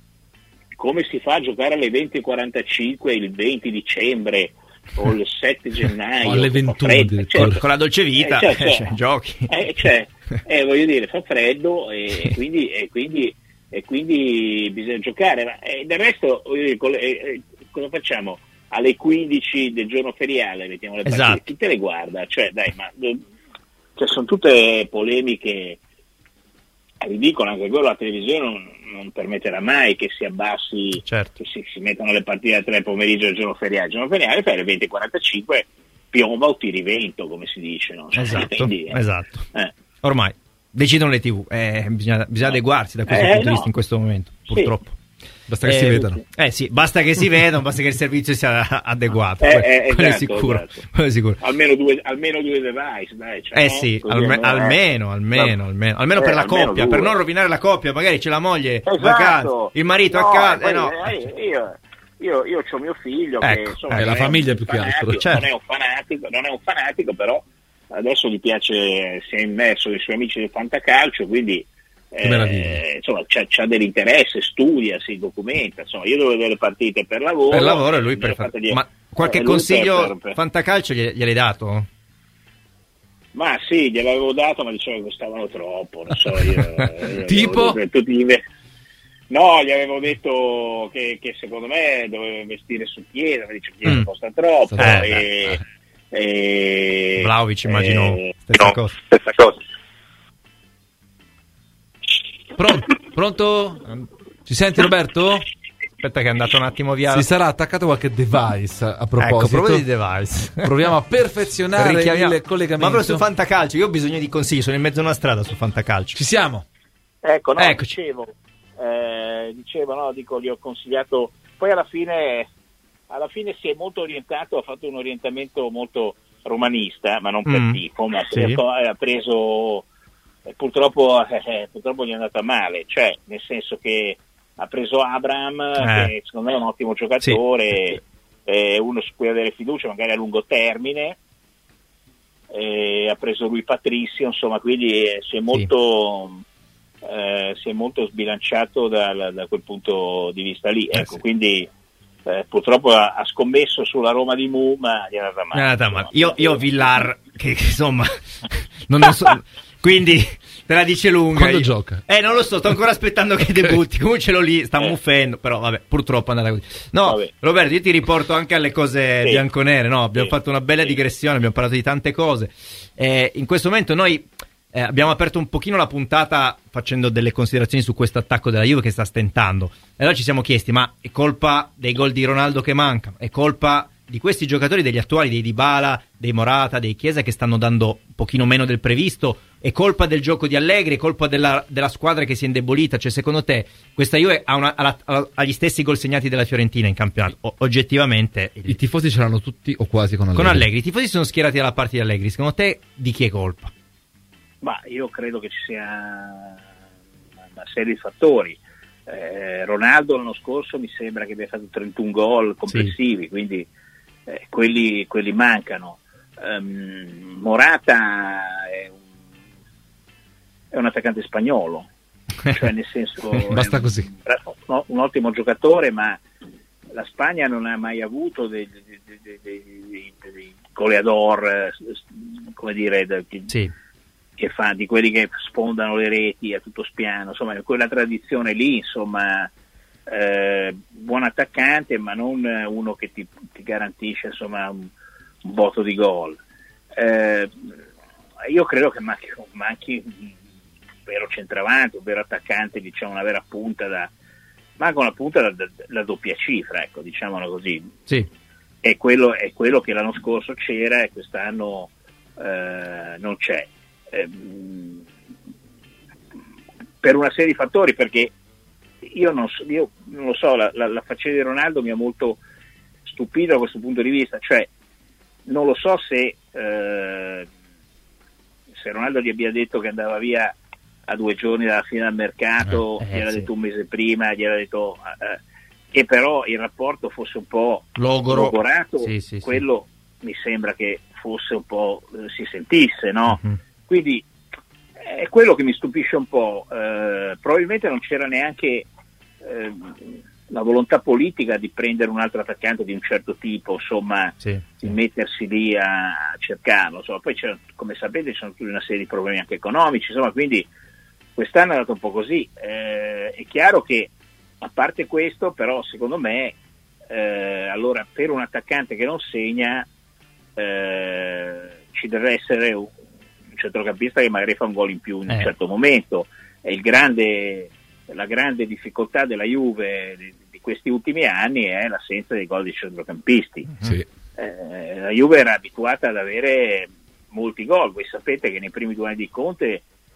come si fa a giocare alle venti e quarantacinque il venti dicembre o il sette gennaio? O alle ventuno, certo, con la dolce vita, eh, cioè, cioè, giochi. Eh, cioè, eh, voglio dire, fa freddo e quindi, e quindi, e quindi bisogna giocare, ma eh, del resto eh, eh, cosa facciamo? Alle quindici del giorno feriale mettiamo le partite, esatto. chi te le guarda? Cioè, dai, ma cioè, sono tutte polemiche ridicole, anche quello la televisione non, non permetterà mai che si abbassi, certo. che si, si mettano le partite alle tre del pomeriggio del giorno feriale. Il giorno feriale fai alle venti e quarantacinque piomba o tiri vento, come si dice, no? Cioè, esatto, quindi, esatto. Eh. Ormai decidono le tivù, eh, bisogna, bisogna adeguarsi da questo eh, punto no. di vista in questo momento, purtroppo. Sì. Basta che eh, si vedano. Eh sì, basta che si vedano, basta che il servizio sia adeguato. Eh, quello, eh, quello esatto, è sicuro. esatto. Quello è sicuro. Almeno due, almeno due device, dai. Cioè, Eh no? sì, Così alme- almeno, almeno, eh. almeno, almeno, almeno Eh, per la almeno coppia, due. per non rovinare la coppia, magari c'è la moglie Esatto. vacanza, il marito No, a casa, poi, eh no. eh, io, io, io ho mio figlio Ecco, che insomma, eh, la non è famiglia un più che fanatico, altro, certo. non è un fanatico, non è un fanatico, però adesso gli piace, si è immerso nei suoi amici del fantacalcio, quindi eh, insomma c'ha, c'ha dell'interesse, studia, si documenta, insomma io devo vedere le partite per lavoro, Per lavoro e lui per fare. dire, Ma qualche eh, lui consiglio per, per, per... fantacalcio gli- gliel'hai dato? Ma sì, gliel'avevo dato, ma diceva che costavano troppo, non so io. io tipo? Tutti gli... No, gli avevo detto che, che secondo me doveva investire su Chiesa, mi dice Chiesa Mm. costa troppo. Eh, e, e, Vlahovic immagino e, stessa no, cosa. stessa cosa. Pronto? Pronto? Ci senti, Roberto? Aspetta che è andato un attimo via. Si sarà attaccato qualche device a proposito. Ecco, a proposito di device. Proviamo a perfezionare Richiamiamo- il collegamento. Ma proprio su fantacalcio, io ho bisogno di consigli, sono in mezzo a una strada su fantacalcio. Ci siamo. Ecco, no, Eccoci. dicevo, eh, dicevo, no, dico, gli ho consigliato, poi alla fine, alla fine si è molto orientato, ha fatto un orientamento molto romanista, ma non per Mm. tifo, ma Sì. ha preso, eh, purtroppo, eh, purtroppo gli è andata male, cioè nel senso che ha preso Abraham, Eh. che secondo me è un ottimo giocatore, è uno su cui avere fiducia, magari a lungo termine, e ha preso lui Patrizio, insomma, quindi eh, si è molto... Eh, si è molto sbilanciato da, da quel punto di vista lì, Eh, ecco, sì. quindi eh, purtroppo ha, ha scommesso sulla Roma di Mu, ma gli è andata male. È andata male. Io, io ho Villar, che, che insomma, non lo so, quindi te la dice lunga. Quando Io- gioca? Eh, non lo so, sto ancora aspettando che debutti. Comunque ce l'ho lì, sta Eh. muffendo, però vabbè, purtroppo è andata così. No, Vabbè. Roberto, io ti riporto anche alle cose Sì. bianconere, no? Abbiamo Sì. fatto una bella Sì. digressione, abbiamo parlato di tante cose. Eh, in questo momento noi eh, abbiamo aperto un pochino la puntata facendo delle considerazioni su questo attacco della Juve che sta stentando. E allora ci siamo chiesti, ma è colpa dei gol di Ronaldo che mancano? È colpa di questi giocatori, degli attuali, dei Dybala, dei Morata, dei Chiesa, che stanno dando un pochino meno del previsto? È colpa del gioco di Allegri? È colpa della, della squadra che si è indebolita? Cioè, secondo te, questa Juve ha, una, ha, la- ha- ha gli stessi gol segnati della Fiorentina in campionato? O- oggettivamente, il- I tifosi ce l'hanno tutti o quasi con Allegri. con Allegri. I tifosi sono schierati dalla parte di Allegri. Secondo te, di chi è colpa? Ma io credo che ci sia una serie di fattori. Eh, Ronaldo l'anno scorso mi sembra che abbia fatto trentuno gol complessivi, quindi eh, quelli, quelli mancano. Um, Morata è un, è un attaccante spagnolo, cioè nel senso Basta è un- così. no, un ottimo giocatore, ma la Spagna non ha mai avuto dei, dei, dei, dei, dei, dei goleador, eh, come dire, da- che, Sì. che fa di quelli che sfondano le reti a tutto spiano, insomma quella tradizione lì, insomma, eh, buon attaccante, ma non uno che ti, ti garantisce, insomma, un, un botto di gol. Eh, io credo che manchi, manchi un vero centravanti, un vero attaccante, diciamo una vera punta da manca una punta da, da, la doppia cifra, ecco, diciamolo così. Sì. È quello, è quello che l'anno scorso c'era e quest'anno eh, non c'è. Eh, per una serie di fattori, perché io non so, io non lo so, la, la, la faccenda di Ronaldo mi ha molto stupito da questo punto di vista, cioè non lo so se, eh, se Ronaldo gli abbia detto che andava via a due giorni dalla fine del mercato, Eh, eh, gli era sì. detto un mese prima, gli era detto eh, che però il rapporto fosse un po' Logoro. logorato, Sì, sì, sì. quello mi sembra che fosse un po' eh, si sentisse, no? Mhm. Quindi è quello che mi stupisce un po', eh, probabilmente non c'era neanche eh, la volontà politica di prendere un altro attaccante di un certo tipo, insomma, Sì, di mettersi lì a cercarlo, insomma. Poi c'è, come sapete, ci sono tutta una serie di problemi anche economici, insomma, quindi quest'anno è andato un po' così. Eh, è chiaro che a parte questo, però, secondo me, eh, allora per un attaccante che non segna eh, ci deve essere un centrocampista che magari fa un gol in più in Eh. un certo momento. È il grande, la grande difficoltà della Juve di, di questi ultimi anni è l'assenza dei gol di centrocampisti. Sì. Eh, la Juve era abituata ad avere molti gol, voi sapete che nei primi due anni di Conte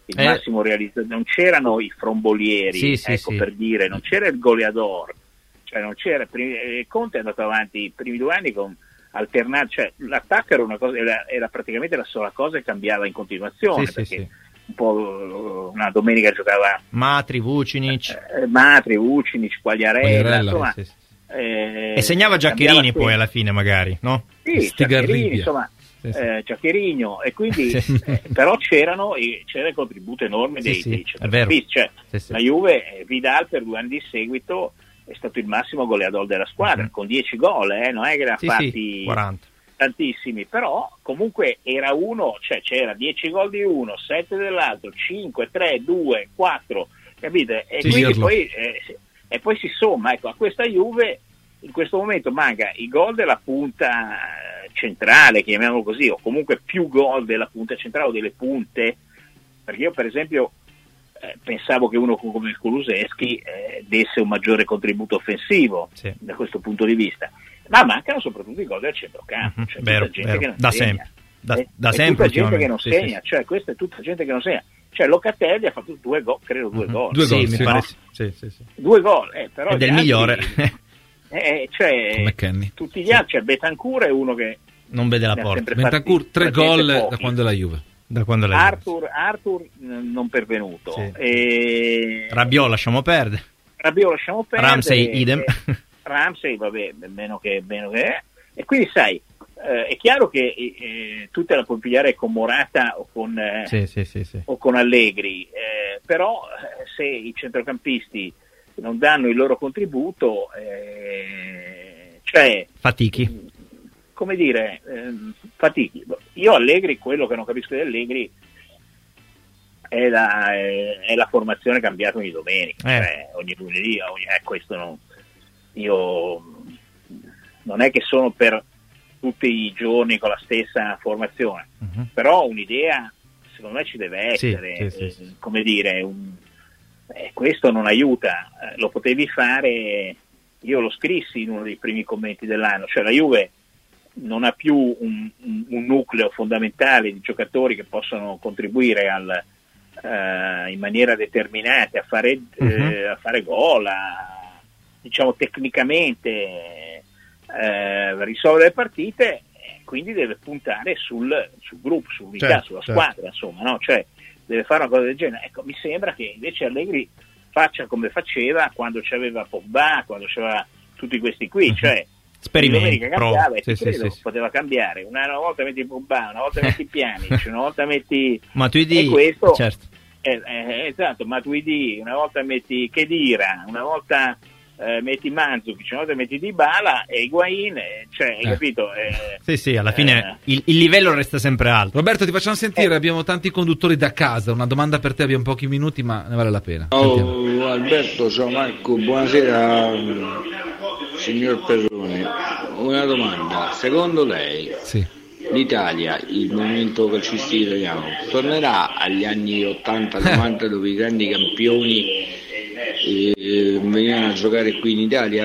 il eh. massimo realizzatore, non c'erano i frombolieri, sì, sì, ecco sì. per dire, non c'era il goleador, cioè non c'era, eh, Conte è andato avanti i primi due anni con alternato, cioè l'attacco era una cosa, era, era praticamente la sola cosa e cambiava in continuazione, sì, perché sì, sì. un po' una domenica giocava Matri, Vucinic, eh, Matri, Vucinic, Quagliarella, Quagliarella, insomma, sì, sì. Eh, e segnava Giaccherini poi alla fine magari, no? Sì, Giaccherini, insomma, sì, sì. Eh, Giaccherino, e quindi eh, però c'erano e c'era il contributo enorme dei, sì, sì, dei centrocampisti, cioè sì, sì. la Juve, Vidal per due anni di seguito è stato il massimo goleador della squadra, mm-hmm. con dieci gol, eh, non è che ne ha sì, fatti sì, quaranta. Tantissimi, però comunque era uno, cioè c'era dieci gol di uno, sette dell'altro, cinque, tre, due, quattro, capite? E sì, quindi sì, poi, eh, e poi si somma, ecco, a questa Juve in questo momento manca i gol della punta centrale, chiamiamolo così, o comunque più gol della punta centrale o delle punte, perché io per esempio eh, pensavo che uno come Kulusevski eh, desse un maggiore contributo offensivo, sì. da questo punto di vista, ma mancano soprattutto i gol del centrocampo, cioè vero, tutta gente vero. che non da segna, sempre, da, è, da è sempre tutta gente che non sì, segna, sì. cioè questa è tutta gente che non segna, cioè Locatelli ha fatto due gol, credo due uh-huh. gol, due gol, sì, sì, no? sì, sì, sì. due gol, eh, però è del altri, migliore. Eh, cioè, tutti gli altri, cioè Bentancur è uno che non vede la porta. Bentancur tre gol da quando è la Juve. Da quando è la Arthur, Arthur non pervenuto. Sì. E... Rabiot lasciamo perdere. Rabiot lasciamo perdere. Ramsey idem. E... Ramsey vabbè, meno che, meno che è. E quindi sai, eh, è chiaro che eh, tu te la puoi pigliare con Morata o con, eh, sì, sì, sì, sì. o con Allegri, eh, però eh, se i centrocampisti non danno il loro contributo, eh, cioè fatichi, come dire, eh, fatichi. Io Allegri, quello che non capisco di Allegri è la, è, è la formazione cambiata ogni domenica, eh. cioè, ogni lunedì, ogni, eh, questo non, io non è che sono per tutti i giorni con la stessa formazione, uh-huh. però un'idea secondo me ci deve essere, sì, sì, eh, sì. come dire, un, eh, questo non aiuta, eh, lo potevi fare, io lo scrissi in uno dei primi commenti dell'anno, cioè la Juve non ha più un, un, un nucleo fondamentale di giocatori che possono contribuire al, eh, in maniera determinata a fare, uh-huh. eh, a fare gol, a, diciamo tecnicamente eh, risolvere le partite, quindi deve puntare sul, sul gruppo, sull'unità, certo, sulla squadra, certo. insomma, no? Cioè deve fare una cosa del genere. Ecco, mi sembra che invece Allegri faccia come faceva quando c'aveva Pogba, quando c'aveva tutti questi qui, uh-huh. cioè sperimenti, cambiava, e sì, credo, sì, sì. poteva cambiare, una, una volta metti Pogba, una volta metti Pjanic, una volta metti Matuidi, questo, certo. eh, eh, esatto, Matuidi, una volta metti Khedira, una volta eh, metti Mandzukic, una volta metti Dybala e Higuain, eh, cioè, hai eh. capito? Eh, sì, sì, alla fine eh, il, il livello resta sempre alto. Roberto, ti facciamo sentire, eh. abbiamo tanti conduttori da casa, una domanda per te, abbiamo pochi minuti, ma ne vale la pena. Ciao Sentiamo. Alberto, ciao Marco, buonasera signor Perrone. Una domanda, secondo lei sì. l'Italia, il movimento calcistico italiano, tornerà agli anni ottanta novanta dove i grandi campioni eh, venivano a giocare qui in Italia?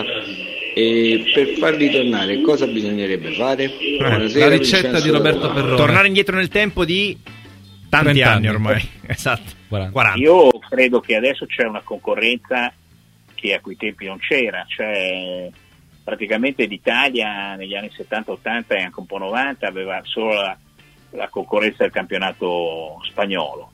E per farli tornare cosa bisognerebbe fare? Buonasera, la ricetta di Roberto Perrone. Tornare indietro nel tempo di tanti anni ormai. Esatto. quaranta. Io credo che adesso c'è una concorrenza che a quei tempi non c'era, cioè praticamente l'Italia negli anni settanta ottanta e anche un po' novanta aveva solo la, la concorrenza del campionato spagnolo.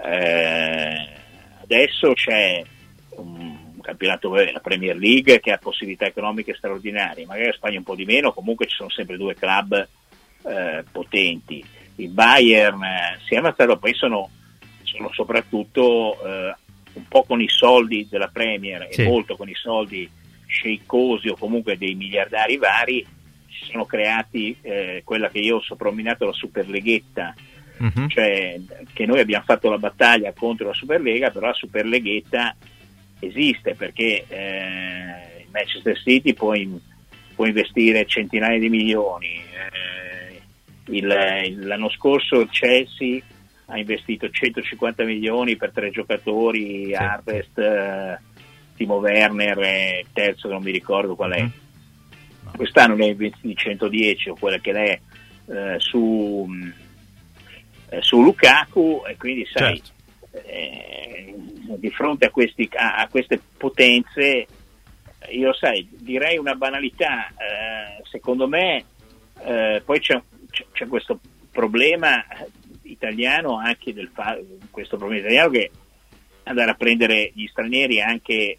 Eh, adesso c'è un campionato, la Premier League, che ha possibilità economiche straordinarie, magari in Spagna un po' di meno, comunque ci sono sempre due club eh, potenti. Il Bayern eh, si è avanzato, poi sono, sono soprattutto eh, un po' con i soldi della Premier sì. e molto con i soldi sceiccosi o comunque dei miliardari vari, si sono creati eh, quella che io ho soprannominato la Superleghetta, uh-huh. cioè che noi abbiamo fatto la battaglia contro la Superlega, però la Superleghetta esiste perché eh, il Manchester City può, in, può investire centinaia di milioni, eh, il, il, l'anno scorso il Chelsea ha investito centocinquanta milioni per tre giocatori, sì. Harvest, eh, Timo Werner e terzo che non mi ricordo qual è. Mm. No. Quest'anno ne ha investiti centodieci o quella che è eh, su, eh, su Lukaku, e quindi sai, certo. eh, di fronte a, questi, a, a queste potenze, io sai, direi una banalità, eh, secondo me eh, poi c'è, c'è, c'è questo problema italiano anche del fa- questo problema italiano che andare a prendere gli stranieri anche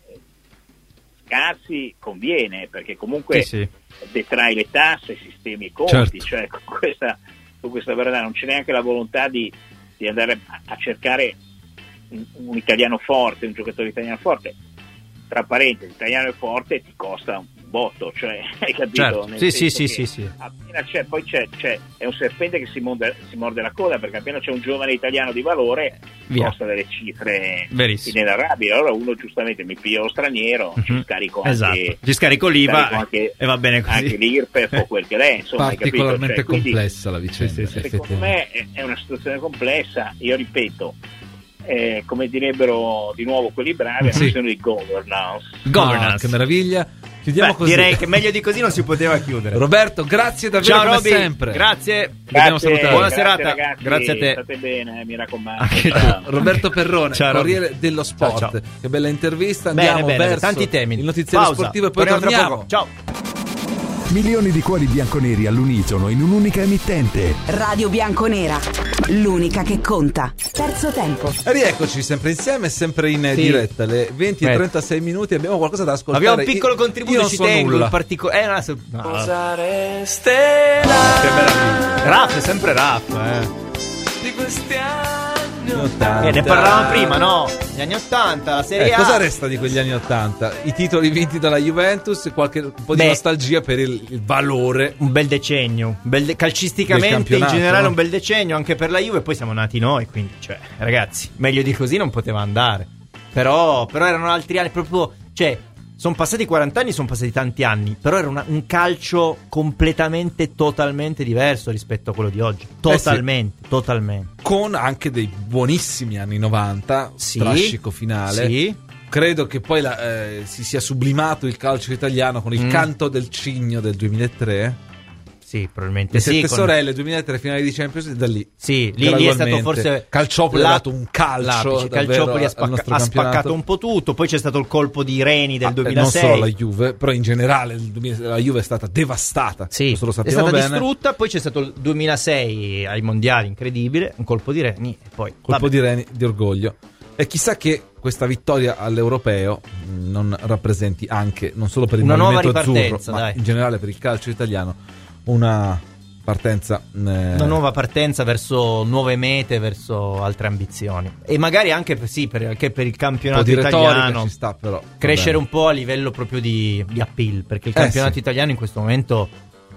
scarsi conviene, perché comunque sì, sì. detrai le tasse, sistemi i conti, certo. Cioè con questa, con questa verità non c'è neanche la volontà di, di andare a, a cercare un, un italiano forte, un giocatore italiano forte. Tra parentesi, l'italiano è forte, ti costa un botto, cioè hai capito? Certo. Nel Sì, sì, senso sì, sì, sì. Appena c'è, poi c'è, c'è, è un serpente che si morde, si morde la coda, perché appena c'è un giovane italiano di valore, Via. costa delle cifre Verissimo. inenarrabili. Allora uno giustamente mi piglia lo straniero, Mm-hmm. ci scarico anche, Esatto. Ci scarico l'I V A scarico anche, e va bene così. anche l'I R P E F o quel che è, insomma, hai capito? Particolarmente Cioè, quindi, complessa la vicenda. sì, sì, secondo me è, è una situazione complessa. Io ripeto, eh, come direbbero di nuovo quelli bravi, è Sì. una questione di governance. Governance. Ah, che meraviglia. Chiudiamo Beh, così. direi che meglio di così non si poteva chiudere. Roberto, grazie davvero. Ciao come Roby, sempre. grazie. Dobbiamo salutare. Buona grazie, serata. ragazzi, Grazie a te. State bene, mi raccomando. Anche tu. Roberto Perrone, Ciao, Corriere Roby. dello Sport. Ciao, ciao. Che bella intervista. Bene, Andiamo bene, verso tanti temi. il notiziario Pausa. sportivo e poi Torniamo tra torniamo. poco. Ciao. Milioni di cuori bianconeri all'unisono in un'unica emittente. Radio Bianconera, l'unica che conta. Terzo tempo. E rieccoci sempre insieme, sempre in Sì. diretta, alle venti e Eh. trentasei minuti. Abbiamo qualcosa da ascoltare. Abbiamo un piccolo Io- contributo, io non ci so tengo nulla. in particolare. Eh, no, se- no. Sareste Che meraviglia. Raff, è sempre Raff, eh. di questi anni ottanta. Eh, ne parlavamo prima, no? Gli anni ottanta, la Serie Eh, A. cosa resta di quegli anni ottanta? I titoli vinti dalla Juventus, qualche, un po' di Beh. nostalgia per il, il valore. Un bel decennio, un bel de- Del calcisticamente in campionato, generale no? un bel decennio anche per la Juve. Poi siamo nati noi, quindi, cioè, ragazzi, meglio di così non poteva andare. Però, però erano altri anni, proprio, cioè, sono passati quaranta anni, sono passati tanti anni, però era una- un calcio completamente, totalmente diverso rispetto a quello di oggi. Totalmente, totalmente. Con anche dei buonissimi anni novanta, Sì. strascico finale. Sì. Credo che poi la, eh, si sia sublimato il calcio italiano con il Mm. canto del cigno del duemilatré. Sì, probabilmente Le sì. Sette con- Sorelle, duemilatré, finale di Champions League, da lì. Sì, lì, lì è stato gradualmente, forse Calciopoli la- ha dato un calcio l'apice. davvero Calciopoli ha, al spacca- nostro ha campionato. spaccato un po' tutto. Poi c'è stato il colpo di Reni del Ah, eh, duemilasei. non solo la Juve, però in generale il duemila la Juve è stata devastata. Sì, questo lo è sappiamo stata bene. distrutta. Poi c'è stato il duemilasei ai mondiali, incredibile. Un colpo di Reni. E poi Colpo vabbè. di reni di orgoglio. E chissà che questa vittoria all'europeo mh, non rappresenti anche, non solo per il Una nuova movimento azzurro, ripartenza, ma dai. in generale per il calcio italiano, una partenza. eh, Una nuova partenza verso nuove mete, verso altre ambizioni. E magari anche, per- sì, per, anche per il un po' campionato di retorica italiano. ci sta, però. va Crescere bene. un po' a livello proprio di, di appeal. Perché il Eh, campionato sì. italiano in questo momento,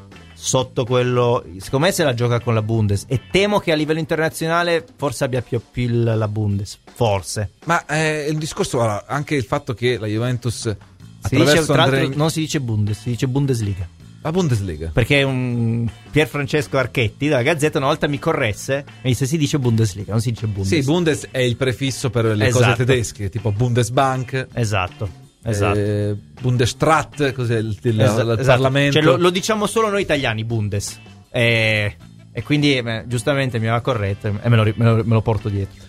sotto quello, secondo me se la gioca con la Bundes. E temo che a livello internazionale forse abbia più appeal la Bundes. Forse. Ma eh, il discorso, guarda, anche il fatto che la Juventus Si attraverso dice, tra l'altro, Andrei- non si dice Bundes, si dice Bundesliga. la Bundesliga. Perché un Pier Francesco Archetti della Gazzetta una volta mi corresse e disse si dice Bundesliga, non si dice Bundes. Sì, Bundes è il prefisso per le Esatto. cose tedesche, tipo Bundesbank, Esatto, esatto. eh, Bundesrat, cos'è il, il- Esa- il esatto. Parlamento. Cioè, lo, lo diciamo solo noi italiani, Bundes. E, e quindi eh, giustamente mi aveva corretto e me lo, ri- me lo- me lo porto dietro.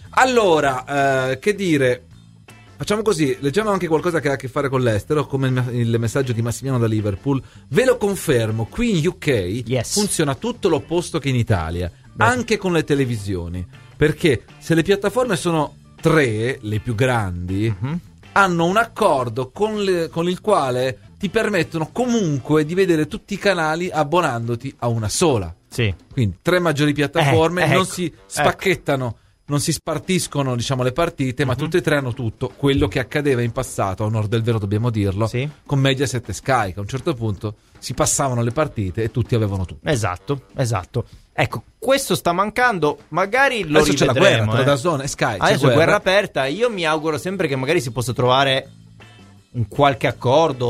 Allora, eh, che dire? Facciamo così, leggiamo anche qualcosa che ha a che fare con l'estero, come il, il messaggio di Massimiliano da Liverpool. Ve lo confermo, qui in U K Yes. funziona tutto l'opposto che in Italia, anche con le televisioni. Perché se le piattaforme sono tre, le più grandi, Mhm. hanno un accordo con, le- con il quale ti permettono comunque di vedere tutti i canali abbonandoti a una sola. Sì. Quindi tre maggiori piattaforme Eh, non ecco, si spacchettano, non si spartiscono, diciamo, le partite, ma Mhm. tutte e tre hanno tutto. Quello che accadeva in passato, a onor del vero dobbiamo dirlo, Sì. con Mediaset e Sky, che a un certo punto si passavano le partite e tutti avevano tutto. Esatto, esatto. Ecco, questo sta mancando, magari lo Adesso c'è la rivedremo, guerra tra eh. DAZN e Sky. c'è Adesso è guerra aperta. Io mi auguro sempre che magari si possa trovare un qualche accordo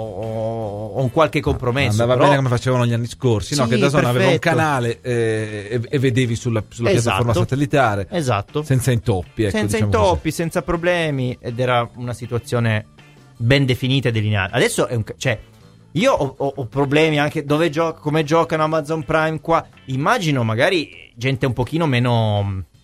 o, o un qualche compromesso. Andava però- bene come facevano gli anni scorsi, no? Sì, Che DAZN aveva un perfetto. canale eh, e, e vedevi sulla, sulla Esatto. piattaforma satellitare Esatto. senza intoppi. Ecco, senza diciamo intoppi, senza problemi, ed era una situazione ben definita e delineata. Adesso è un ca- cioè io ho, ho- ho problemi anche dove gioca, come giocano Amazon Prime qua. Immagino magari gente un pochino meno così.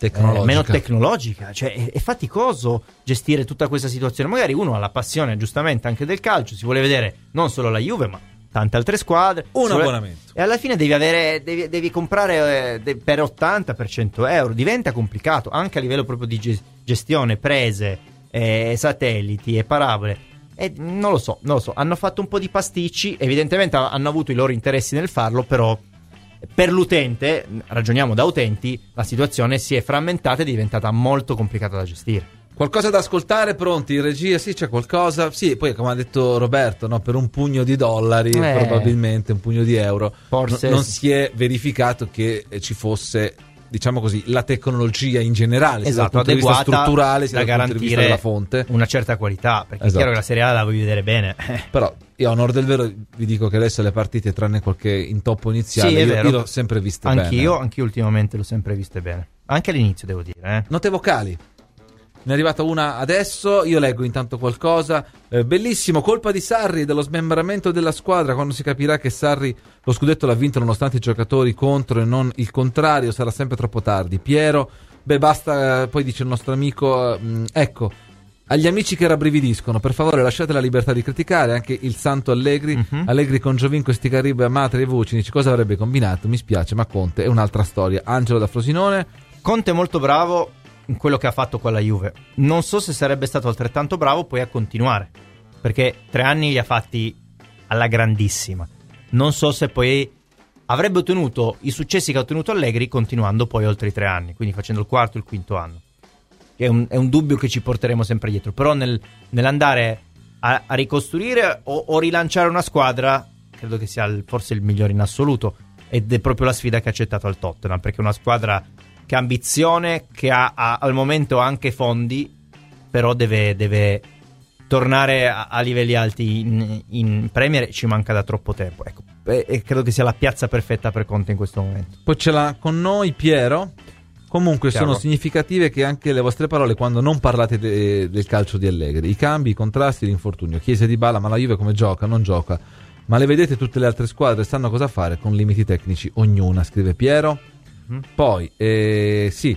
eh, meno tecnologica, cioè è, è faticoso gestire tutta questa situazione. Magari uno ha la passione giustamente anche del calcio, si vuole vedere non solo la Juve ma tante altre squadre, un vuole... abbonamento, e alla fine devi avere devi, devi comprare eh, de, per ottanta per cento euro, diventa complicato anche a livello proprio di gestione, prese, eh, satelliti e parabole. E non lo so, non lo so, hanno fatto un po' di pasticci, evidentemente hanno avuto i loro interessi nel farlo, però per l'utente, ragioniamo da utenti, la situazione si è frammentata e è diventata molto complicata da gestire. Qualcosa da ascoltare, pronti in regia? Sì, c'è qualcosa. Sì, poi come ha detto Roberto, no, per un pugno di dollari, eh, probabilmente un pugno di euro, forse no, non si è verificato che ci fosse, diciamo così, la tecnologia in generale, esatto, sia dal punto di vista strutturale, sia dal punto di vista della fonte, una certa qualità, perché esatto, è chiaro che la Serie A la vuoi vedere bene. Però io a onor del vero vi dico che adesso le partite, tranne qualche intoppo iniziale, sì, io, io l'ho sempre viste anch'io, bene. Anch'io ultimamente l'ho sempre viste bene, anche all'inizio devo dire. Eh. Note vocali. Ne è arrivata una adesso, io leggo intanto qualcosa. Eh, bellissimo, colpa di Sarri, dello smembramento della squadra. Quando si capirà che Sarri lo scudetto l'ha vinto nonostante i giocatori contro e non il contrario, sarà sempre troppo tardi. Piero, beh basta, poi dice il nostro amico, mh, ecco, agli amici che rabbrividiscono, per favore lasciate la libertà di criticare anche il santo Allegri. Uh-huh. Allegri con Giovinco e sti Caribe, Matri e Vucinic, cosa avrebbe combinato? Mi spiace, ma Conte è un'altra storia. Angelo da Frosinone. Conte è molto bravo in quello che ha fatto con la Juve, non so se sarebbe stato altrettanto bravo poi a continuare, perché tre anni li ha fatti alla grandissima, non so se poi avrebbe ottenuto i successi che ha ottenuto Allegri continuando poi oltre i tre anni, quindi facendo il quarto e il quinto anno, che è un, è un dubbio che ci porteremo sempre dietro. Però nel, nell'andare a, a ricostruire o, o rilanciare una squadra, credo che sia il, forse il migliore in assoluto, ed è proprio la sfida che ha accettato al Tottenham, perché è una squadra che ha ambizione, che ha, ha al momento anche fondi, però deve, deve tornare a, a livelli alti in, in Premier, ci manca da troppo tempo, ecco, e, e credo che sia la piazza perfetta per Conte in questo momento. Poi ce l'ha con noi Piero. Comunque Chiaro. Sono significative che anche le vostre parole quando non parlate de, del calcio di Allegri, i cambi, i contrasti, l'infortunio. Chiesa, Dybala, ma la Juve come gioca? Non gioca, ma le vedete tutte le altre squadre sanno cosa fare con limiti tecnici ognuna, scrive Piero. Poi eh, sì,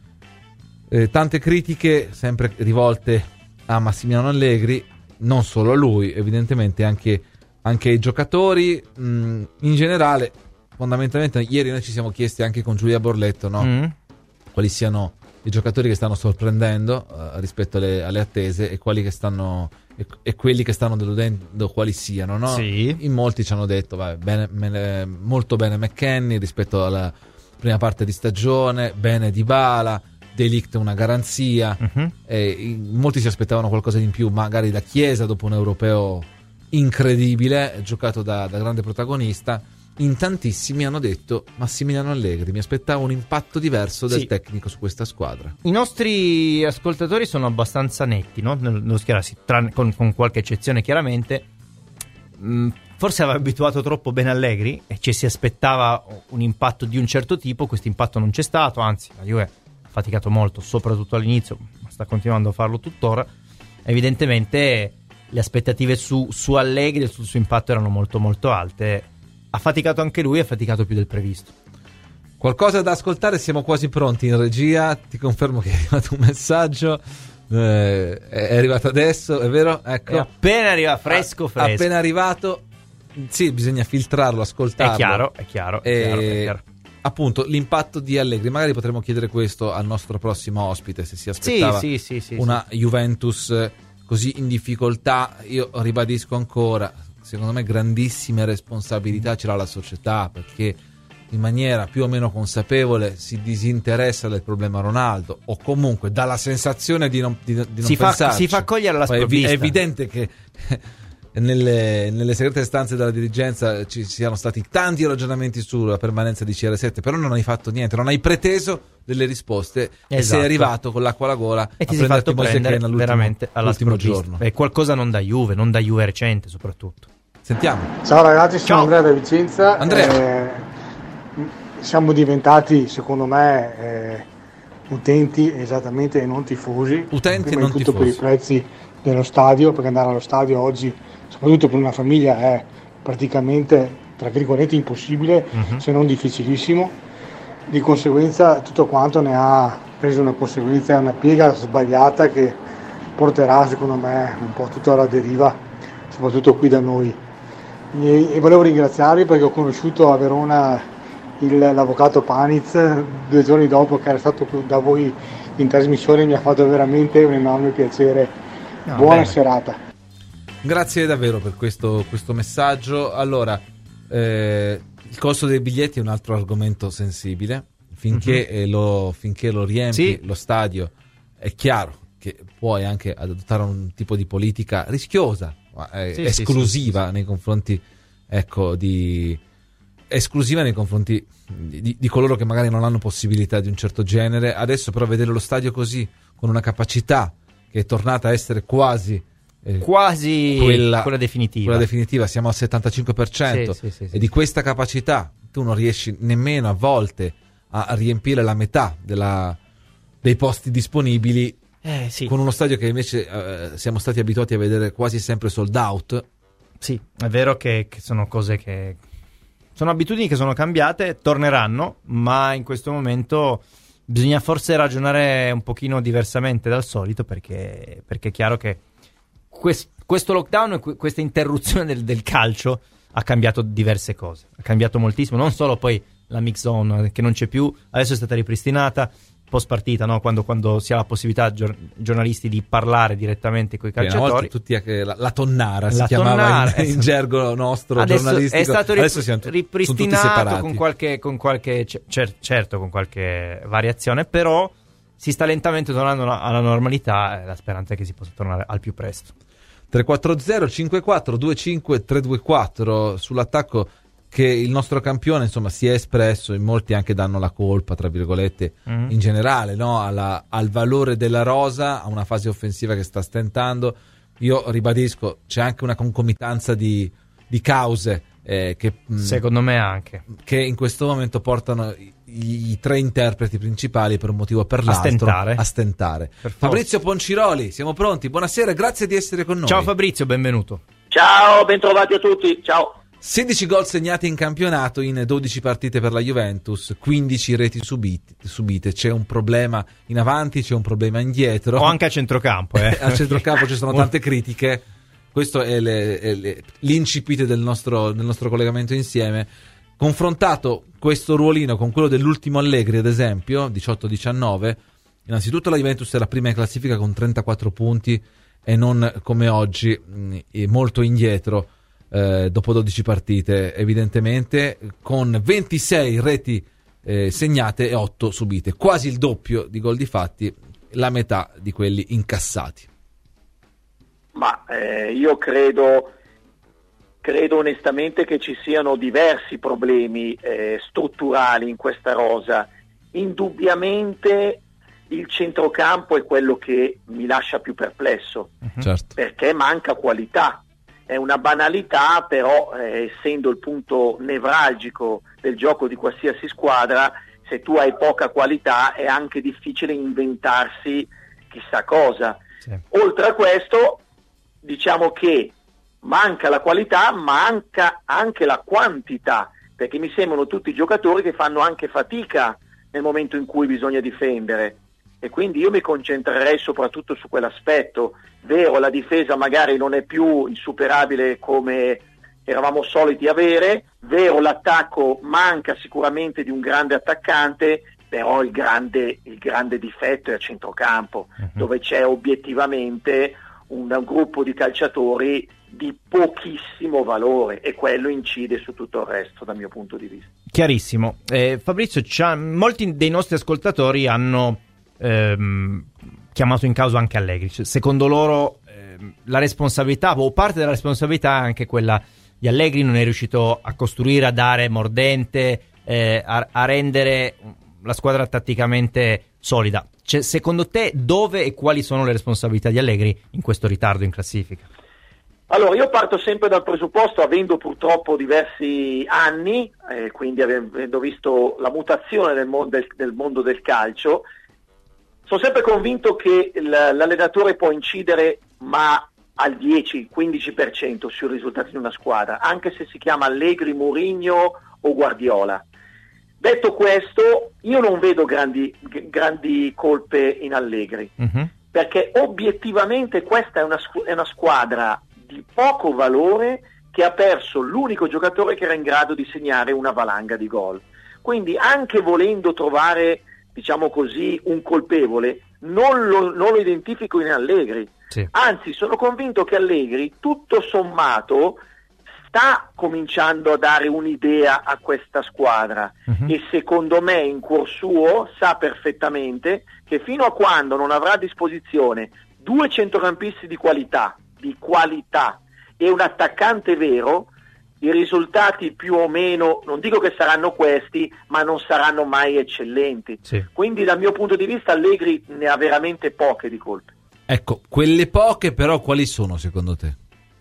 eh, tante critiche sempre rivolte a Massimiliano Allegri, non solo a lui, evidentemente anche, anche ai giocatori, mh, in generale. Fondamentalmente ieri noi ci siamo chiesti anche con Giulia Borletto, no? Mm. quali siano i giocatori che stanno sorprendendo uh, rispetto alle, alle attese e quali che stanno e, e quelli che stanno deludendo quali siano, no? Sì. In molti ci hanno detto vai, bene, bene, molto bene McKennie rispetto alla prima parte di stagione, bene Dybala, De Ligt una garanzia, uh-huh. e molti si aspettavano qualcosa di in più, magari da Chiesa dopo un europeo incredibile, giocato da, da grande protagonista. In tantissimi hanno detto Massimiliano Allegri, mi aspettavo un impatto diverso del sì. tecnico su questa squadra. I nostri ascoltatori sono abbastanza netti, no? Nello schierarsi, tranne, con, con qualche eccezione chiaramente. Mm, forse aveva abituato troppo bene Allegri e ci si aspettava un impatto di un certo tipo. Questo impatto non c'è stato, anzi la Juve ha faticato molto, soprattutto all'inizio, ma sta continuando a farlo tuttora. Evidentemente le aspettative su, su Allegri e sul suo impatto erano molto molto alte. Ha faticato anche lui, ha faticato più del previsto. Qualcosa da ascoltare, siamo quasi pronti in regia. Ti confermo che è arrivato un messaggio, eh, è arrivato adesso, è vero? Ecco. È appena arriva fresco fresco. Appena arrivato, sì, bisogna filtrarlo, ascoltarlo. È chiaro, è chiaro, è e, chiaro, è chiaro. Appunto, l'impatto di Allegri, magari potremmo chiedere questo al nostro prossimo ospite, se si aspettava sì, sì, sì, sì, una sì. Juventus così in difficoltà. Io ribadisco ancora, secondo me grandissime responsabilità ce l'ha la società, perché in maniera più o meno consapevole si disinteressa del problema Ronaldo, o comunque dà la sensazione di non, di, di non si pensarci. Fa, si fa cogliere la sprovvista. È evidente che nelle, nelle segrete stanze della dirigenza ci siano stati tanti ragionamenti sulla permanenza di C R sette, però non hai fatto niente, non hai preteso delle risposte, esatto. E sei arrivato con l'acqua alla gola e ti sei fatto prendere veramente alla giorno. È qualcosa non da Juve, non da Juve recente soprattutto. Sentiamo. Ciao ragazzi, sono Ciao. Andrea da Vicenza. Andrea. Eh, siamo diventati, secondo me, eh, utenti esattamente e non tifosi. Utenti e Prima non di tutto tifosi. per i prezzi dello stadio, perché andare allo stadio oggi, soprattutto per una famiglia, è praticamente, tra virgolette, impossibile, uh-huh. se non difficilissimo. Di conseguenza tutto quanto ne ha preso una conseguenza, una piega sbagliata che porterà secondo me un po' tutta alla deriva, soprattutto qui da noi. E, e volevo ringraziarvi perché ho conosciuto a Verona il, l'avvocato Paniz due giorni dopo che era stato da voi in trasmissione, mi ha fatto veramente un enorme piacere. No, buona bene. Serata. Grazie davvero per questo, questo messaggio. Allora, eh, il costo dei biglietti è un altro argomento sensibile. Finché, mm-hmm. lo, finché lo riempi sì. lo stadio, è chiaro che puoi anche adottare un tipo di politica rischiosa, eh, sì, esclusiva sì, sì, nei sì. confronti, ecco, di esclusiva nei confronti di, di coloro che magari non hanno possibilità di un certo genere. Adesso però vedere lo stadio così, con una capacità che è tornata a essere quasi eh, quasi quella, quella definitiva quella definitiva, siamo al settantacinque per cento sì, sì, sì, e sì. di questa capacità tu non riesci nemmeno a volte a riempire la metà della, dei posti disponibili eh, sì. con uno stadio che invece eh, siamo stati abituati a vedere quasi sempre sold out. Sì, è vero che, che sono cose che sono abitudini che sono cambiate, torneranno, ma in questo momento bisogna forse ragionare un pochino diversamente dal solito, perché, perché è chiaro che quest, questo lockdown e questa interruzione del, del calcio ha cambiato diverse cose, ha cambiato moltissimo, non solo poi la mix zone che non c'è più, adesso è stata ripristinata post partita, no? quando, quando si ha la possibilità gior- giornalisti di parlare direttamente con i calciatori. Tutti a, la, la tonnara la si chiamava tonnara, in, in gergo nostro adesso giornalistico. È stato rip- adesso siamo, ripristinato con qualche, con qualche cer- certo con qualche variazione, però si sta lentamente tornando alla normalità e la speranza è che si possa tornare al più presto. tre quattro zero cinque quattro due cinque tre due quattro sull'attacco che il nostro campione insomma si è espresso, in molti anche danno la colpa tra virgolette mm-hmm. in generale, no? Alla, al valore della rosa, a una fase offensiva che sta stentando. Io ribadisco, c'è anche una concomitanza di, di cause eh, che secondo me anche che in questo momento portano i, i tre interpreti principali per un motivo o per l'altro a stentare, a stentare. Fabrizio Ponciroli, siamo pronti, buonasera, grazie di essere con noi. Ciao Fabrizio, benvenuto. Ciao, bentrovati a tutti, ciao. sedici gol segnati in campionato in dodici partite per la Juventus, quindici reti subite, subite. C'è un problema in avanti, c'è un problema indietro. O anche a centrocampo. Eh. A centrocampo ci sono tante critiche. Questo è, le, è le, l'incipite del nostro, del nostro collegamento insieme. Confrontato questo ruolino con quello dell'ultimo Allegri, ad esempio, diciotto diciannove, innanzitutto la Juventus è la prima in classifica con trentaquattro punti e non come oggi mh, molto indietro. Eh, dopo dodici partite, evidentemente con ventisei reti eh, segnate e otto subite, quasi il doppio di gol di fatti, la metà di quelli incassati. Ma eh, io credo credo onestamente che ci siano diversi problemi eh, strutturali in questa rosa. Indubbiamente il centrocampo è quello che mi lascia più perplesso, uh-huh. certo. perché manca qualità. È una banalità, però eh, essendo il punto nevralgico del gioco di qualsiasi squadra, se tu hai poca qualità è anche difficile inventarsi chissà cosa. Sì. Oltre a questo, diciamo che manca la qualità, manca anche la quantità, perché mi sembrano tutti giocatori che fanno anche fatica nel momento in cui bisogna difendere. E quindi io mi concentrerei soprattutto su quell'aspetto. Vero, la difesa magari non è più insuperabile come eravamo soliti avere, vero, l'attacco manca sicuramente di un grande attaccante, però il grande, il grande difetto è a centrocampo, uh-huh. dove c'è obiettivamente un, un gruppo di calciatori di pochissimo valore e quello incide su tutto il resto dal mio punto di vista. Chiarissimo. Eh, Fabrizio, molti dei nostri ascoltatori hanno Ehm, chiamato in causa anche Allegri, cioè, secondo loro ehm, la responsabilità o parte della responsabilità è anche quella di Allegri, non è riuscito a costruire, a dare mordente, eh, a, a rendere la squadra tatticamente solida. Cioè, secondo te dove e quali sono le responsabilità di Allegri in questo ritardo in classifica? Allora, io parto sempre dal presupposto, avendo purtroppo diversi anni, eh, quindi avendo visto la mutazione del, mo- del, del mondo del calcio, sono sempre convinto che l'allenatore può incidere ma al dieci quindici per cento sui risultati di una squadra, anche se si chiama Allegri, Mourinho o Guardiola. Detto questo, io non vedo grandi, grandi colpe in Allegri, uh-huh. perché obiettivamente questa è una, è una squadra di poco valore che ha perso l'unico giocatore che era in grado di segnare una valanga di gol. Quindi anche volendo trovare, diciamo così, un colpevole, non lo, non lo identifico in Allegri. Sì. Anzi, sono convinto che Allegri, tutto sommato, sta cominciando a dare un'idea a questa squadra uh-huh. e secondo me in cuor suo sa perfettamente che fino a quando non avrà a disposizione due centrocampisti di qualità, di qualità e un attaccante vero, i risultati più o meno, non dico che saranno questi, ma non saranno mai eccellenti. Sì. Quindi dal mio punto di vista Allegri ne ha veramente poche di colpe. Ecco, quelle poche però quali sono secondo te?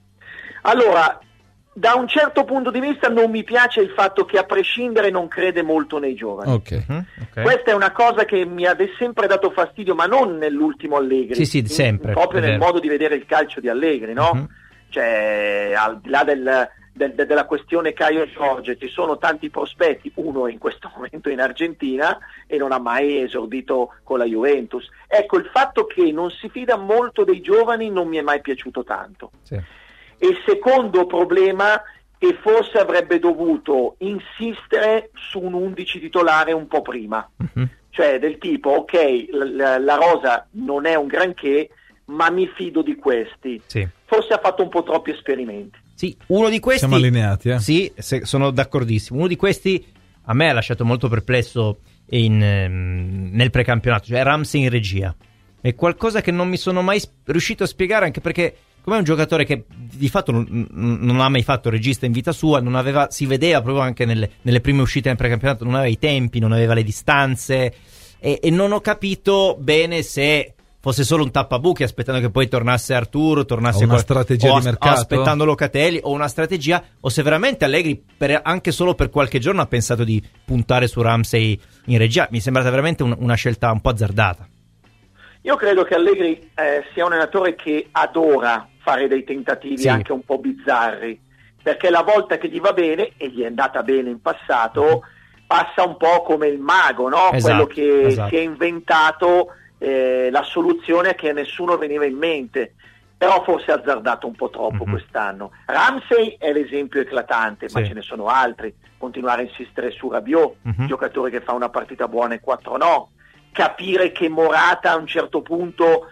Allora, da un certo punto di vista non mi piace il fatto che a prescindere non crede molto nei giovani. Okay. Uh-huh. Okay. Questa è una cosa che mi ha sempre dato fastidio, ma non nell'ultimo Allegri. Sì, sì, sempre. In, proprio nel modo di vedere il calcio di Allegri, no? Uh-huh. Cioè, al di là del, del, de, della questione Caio Giorgio, ci sono tanti prospetti, uno è in questo momento in Argentina e non ha mai esordito con la Juventus. Ecco, il fatto che non si fida molto dei giovani non mi è mai piaciuto tanto. Sì. E il secondo problema che forse avrebbe dovuto insistere su un undici titolare un po' prima, uh-huh. cioè del tipo ok, la, la rosa non è un granché, ma mi fido di questi. Sì. Forse ha fatto un po' troppi esperimenti. Sì, uno di questi. Siamo allineati, eh? Sì, se, sono d'accordissimo. Uno di questi a me ha lasciato molto perplesso in, ehm, nel precampionato, cioè Ramsey in regia. È qualcosa che non mi sono mai sp- riuscito a spiegare, anche perché come è un giocatore che di fatto non, non ha mai fatto regista in vita sua, non aveva, si vedeva proprio anche nelle, nelle prime uscite nel precampionato, non aveva i tempi, non aveva le distanze e, e non ho capito bene se fosse solo un tappabuchi aspettando che poi tornasse Arturo, tornasse o una qual- strategia o di mercato, o aspettando Locatelli o una strategia, o se veramente Allegri per, anche solo per qualche giorno ha pensato di puntare su Ramsey in regia. Mi è sembrata veramente un, una scelta un po' azzardata. Io credo che Allegri eh, sia un allenatore che adora fare dei tentativi sì. anche un po' bizzarri, perché la volta che gli va bene, e gli è andata bene in passato, passa un po' come il mago, no? Esatto, quello che esatto. si è inventato eh, la soluzione che a nessuno veniva in mente, però forse ha azzardato un po' troppo mm-hmm. quest'anno. Ramsey è l'esempio eclatante, sì. ma ce ne sono altri. Continuare a insistere su Rabiot, mm-hmm. giocatore che fa una partita buona e quattro no, capire che Morata a un certo punto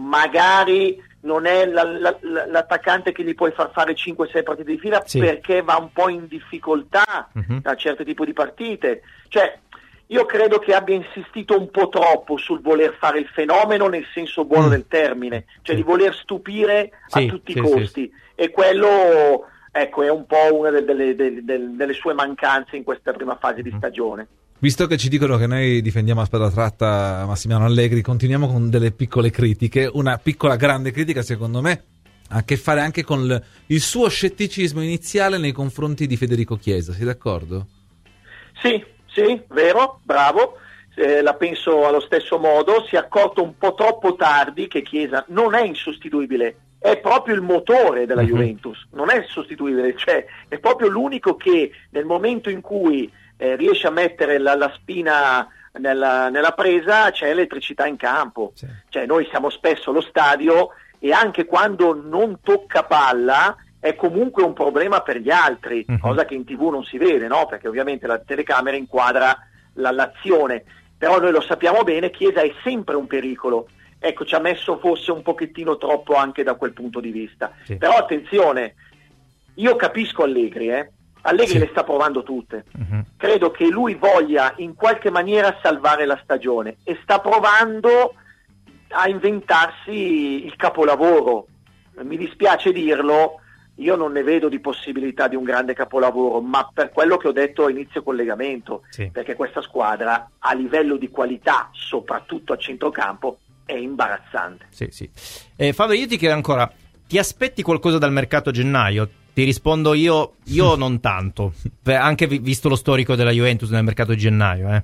magari non è la, la, l'attaccante che gli puoi far fare cinque sei partite di fila sì. perché va un po' in difficoltà uh-huh. da certi tipi di partite. Cioè, io credo che abbia insistito un po' troppo sul voler fare il fenomeno nel senso buono mm. del termine, cioè sì. di voler stupire sì, a tutti sì, i costi sì. e quello ecco è un po' una delle, delle, delle, delle sue mancanze in questa prima fase di stagione. Visto che ci dicono che noi difendiamo a spada tratta Massimiliano Allegri, continuiamo con delle piccole critiche. Una piccola grande critica, secondo me, ha a che fare anche con l- il suo scetticismo iniziale nei confronti di Federico Chiesa. Sei d'accordo? Sì, sì, vero, bravo. Eh, la penso allo stesso modo. Si è accorto un po' troppo tardi che Chiesa non è insostituibile. È proprio il motore della uh-huh. Juventus. Non è sostituibile, cioè è proprio l'unico che nel momento in cui Eh, riesce a mettere la, la spina nella, nella presa, c'è elettricità in campo. Sì. Cioè noi siamo spesso allo stadio e anche quando non tocca palla è comunque un problema per gli altri, uh-huh. cosa che in tv non si vede, no? Perché ovviamente la telecamera inquadra la, l'azione, però noi lo sappiamo bene, Chiesa è sempre un pericolo. Ecco, ci ha messo forse un pochettino troppo anche da quel punto di vista. Sì. Però attenzione, io capisco Allegri, eh Allegri sì. le sta provando tutte. Uh-huh. Credo che lui voglia in qualche maniera salvare la stagione e sta provando a inventarsi il capolavoro. Mi dispiace dirlo, io non ne vedo di possibilità di un grande capolavoro, ma per quello che ho detto a inizio collegamento, sì. perché questa squadra a livello di qualità, soprattutto a centrocampo, è imbarazzante. Sì, sì. Eh, Fabio, io ti chiedo ancora, ti aspetti qualcosa dal mercato a gennaio? Ti rispondo io, io non tanto, anche visto lo storico della Juventus nel mercato di gennaio. Eh.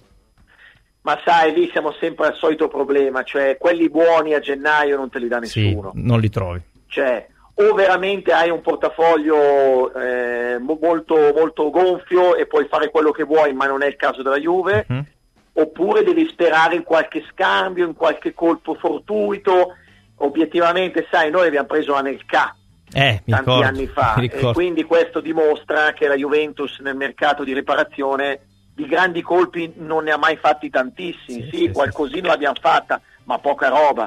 Ma sai, lì siamo sempre al solito problema, cioè quelli buoni a gennaio non te li dà nessuno. Sì, non li trovi. Cioè, o veramente hai un portafoglio eh, molto, molto gonfio e puoi fare quello che vuoi, ma non è il caso della Juve, uh-huh. oppure devi sperare in qualche scambio, in qualche colpo fortuito. Obiettivamente, sai, noi abbiamo preso Anelka eh, tanti ricordo, anni fa, e quindi questo dimostra che la Juventus nel mercato di riparazione di grandi colpi non ne ha mai fatti tantissimi. Sì, sì, sì qualcosina sì. l'abbiamo fatta, ma poca roba.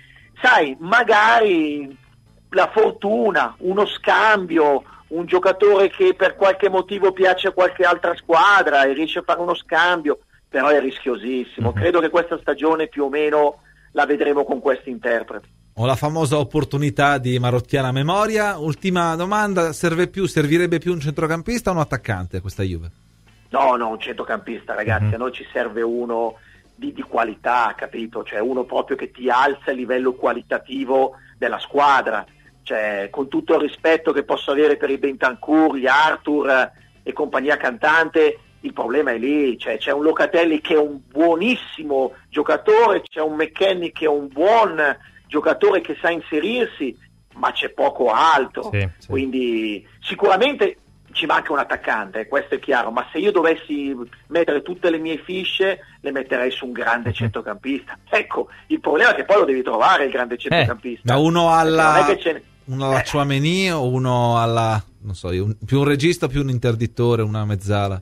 Sai, magari la fortuna, uno scambio, un giocatore che per qualche motivo piace a qualche altra squadra e riesce a fare uno scambio, però è rischiosissimo. Mm-hmm. Credo che questa stagione più o meno la vedremo con questi interpreti. Ho la famosa opportunità di marocchiana memoria. Ultima domanda, serve più, servirebbe più un centrocampista o un attaccante a questa Juve? No, no, un centrocampista, ragazzi, mm-hmm. a noi ci serve uno di, di qualità, capito? Cioè uno proprio che ti alza il livello qualitativo della squadra. Cioè, con tutto il rispetto che posso avere per i Bentancur, gli Arthur e compagnia cantante, il problema è lì. Cioè, c'è un Locatelli che è un buonissimo giocatore, c'è un McKennie che è un buon giocatore che sa inserirsi, ma c'è poco altro. Sì, sì. Quindi sicuramente ci manca un attaccante, questo è chiaro, ma se io dovessi mettere tutte le mie fisce le metterei su un grande uh-huh. centrocampista. Ecco, il problema è che poi lo devi trovare il grande centrocampista. Eh, da uno alla uno alla eh. Tchouaméni o uno alla, non so, un, più un regista, più un interdittore, una mezzala.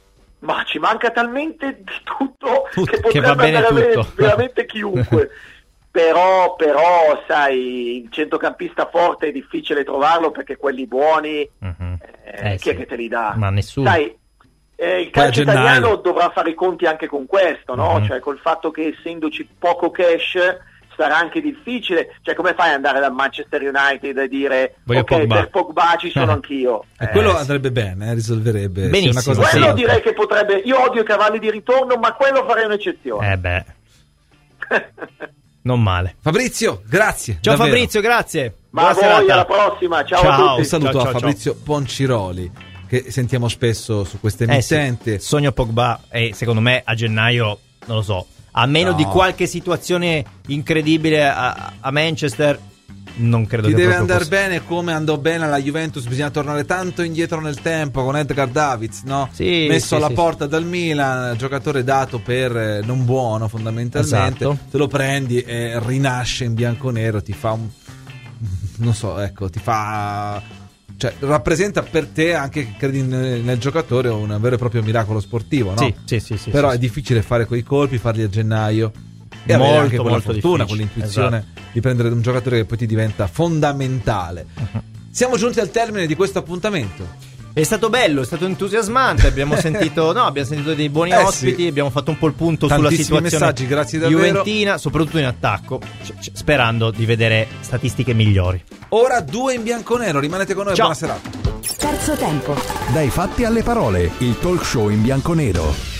Ma ci manca talmente di tutto, tutto che potrebbe che va bene andare tutto. veramente chiunque. però, però, sai, il centrocampista forte è difficile trovarlo, perché quelli buoni uh-huh. eh, eh, chi sì. è che te li dà? Ma nessuno. Sai, eh, il calcio italiano dovrà fare i conti anche con questo, no? Uh-huh. Cioè col fatto che essendoci poco cash sarà anche difficile. Cioè, come fai ad andare dal Manchester United e dire Voglio ok, Pogba. per Pogba ci sono eh. anch'io? E eh, quello andrebbe bene, eh, risolverebbe benissimo. Una cosa quello semplice. Direi che potrebbe. Io odio i cavalli di ritorno, ma quello farei un'eccezione. Eh beh. Non male. Fabrizio, grazie. Ciao davvero. Fabrizio, grazie. Ma Buona a voi, serata. alla prossima. Ciao, ciao. a tutti. Un saluto ciao, a ciao, Fabrizio ciao. Ponciroli, che sentiamo spesso su queste emittenti. Eh sì. Sogno Pogba e secondo me a gennaio, non lo so, a meno no. di qualche situazione incredibile a, a Manchester, non credo Ti che deve andare possa... bene come andò bene alla Juventus. Bisogna tornare tanto indietro nel tempo con Edgar Davids, no? Sì, messo sì, alla sì, porta sì. dal Milan, giocatore dato per non buono fondamentalmente. Esatto. Te lo prendi e rinasce in bianconero, ti fa un non so, ecco, ti fa, cioè rappresenta per te anche, credi nel, nel giocatore, un vero e proprio miracolo sportivo, no? Sì, sì, sì, sì, però sì, è sì. difficile fare quei colpi, farli a gennaio e molto, avere anche quella molto fortuna, difficile. quell'intuizione esatto. di prendere un giocatore che poi ti diventa fondamentale. Uh-huh. Siamo giunti al termine di questo appuntamento. È stato bello, è stato entusiasmante. Abbiamo sentito, no, abbiamo sentito dei buoni eh ospiti. Sì. Abbiamo fatto un po' il punto Tantissimi sulla situazione messaggi, grazie davvero. juventina, soprattutto in attacco, c- c- sperando di vedere statistiche migliori. Ora due in bianconero, rimanete con noi. Ciao. Buona serata. Terzo tempo. Dai fatti alle parole, il talk show in bianconero.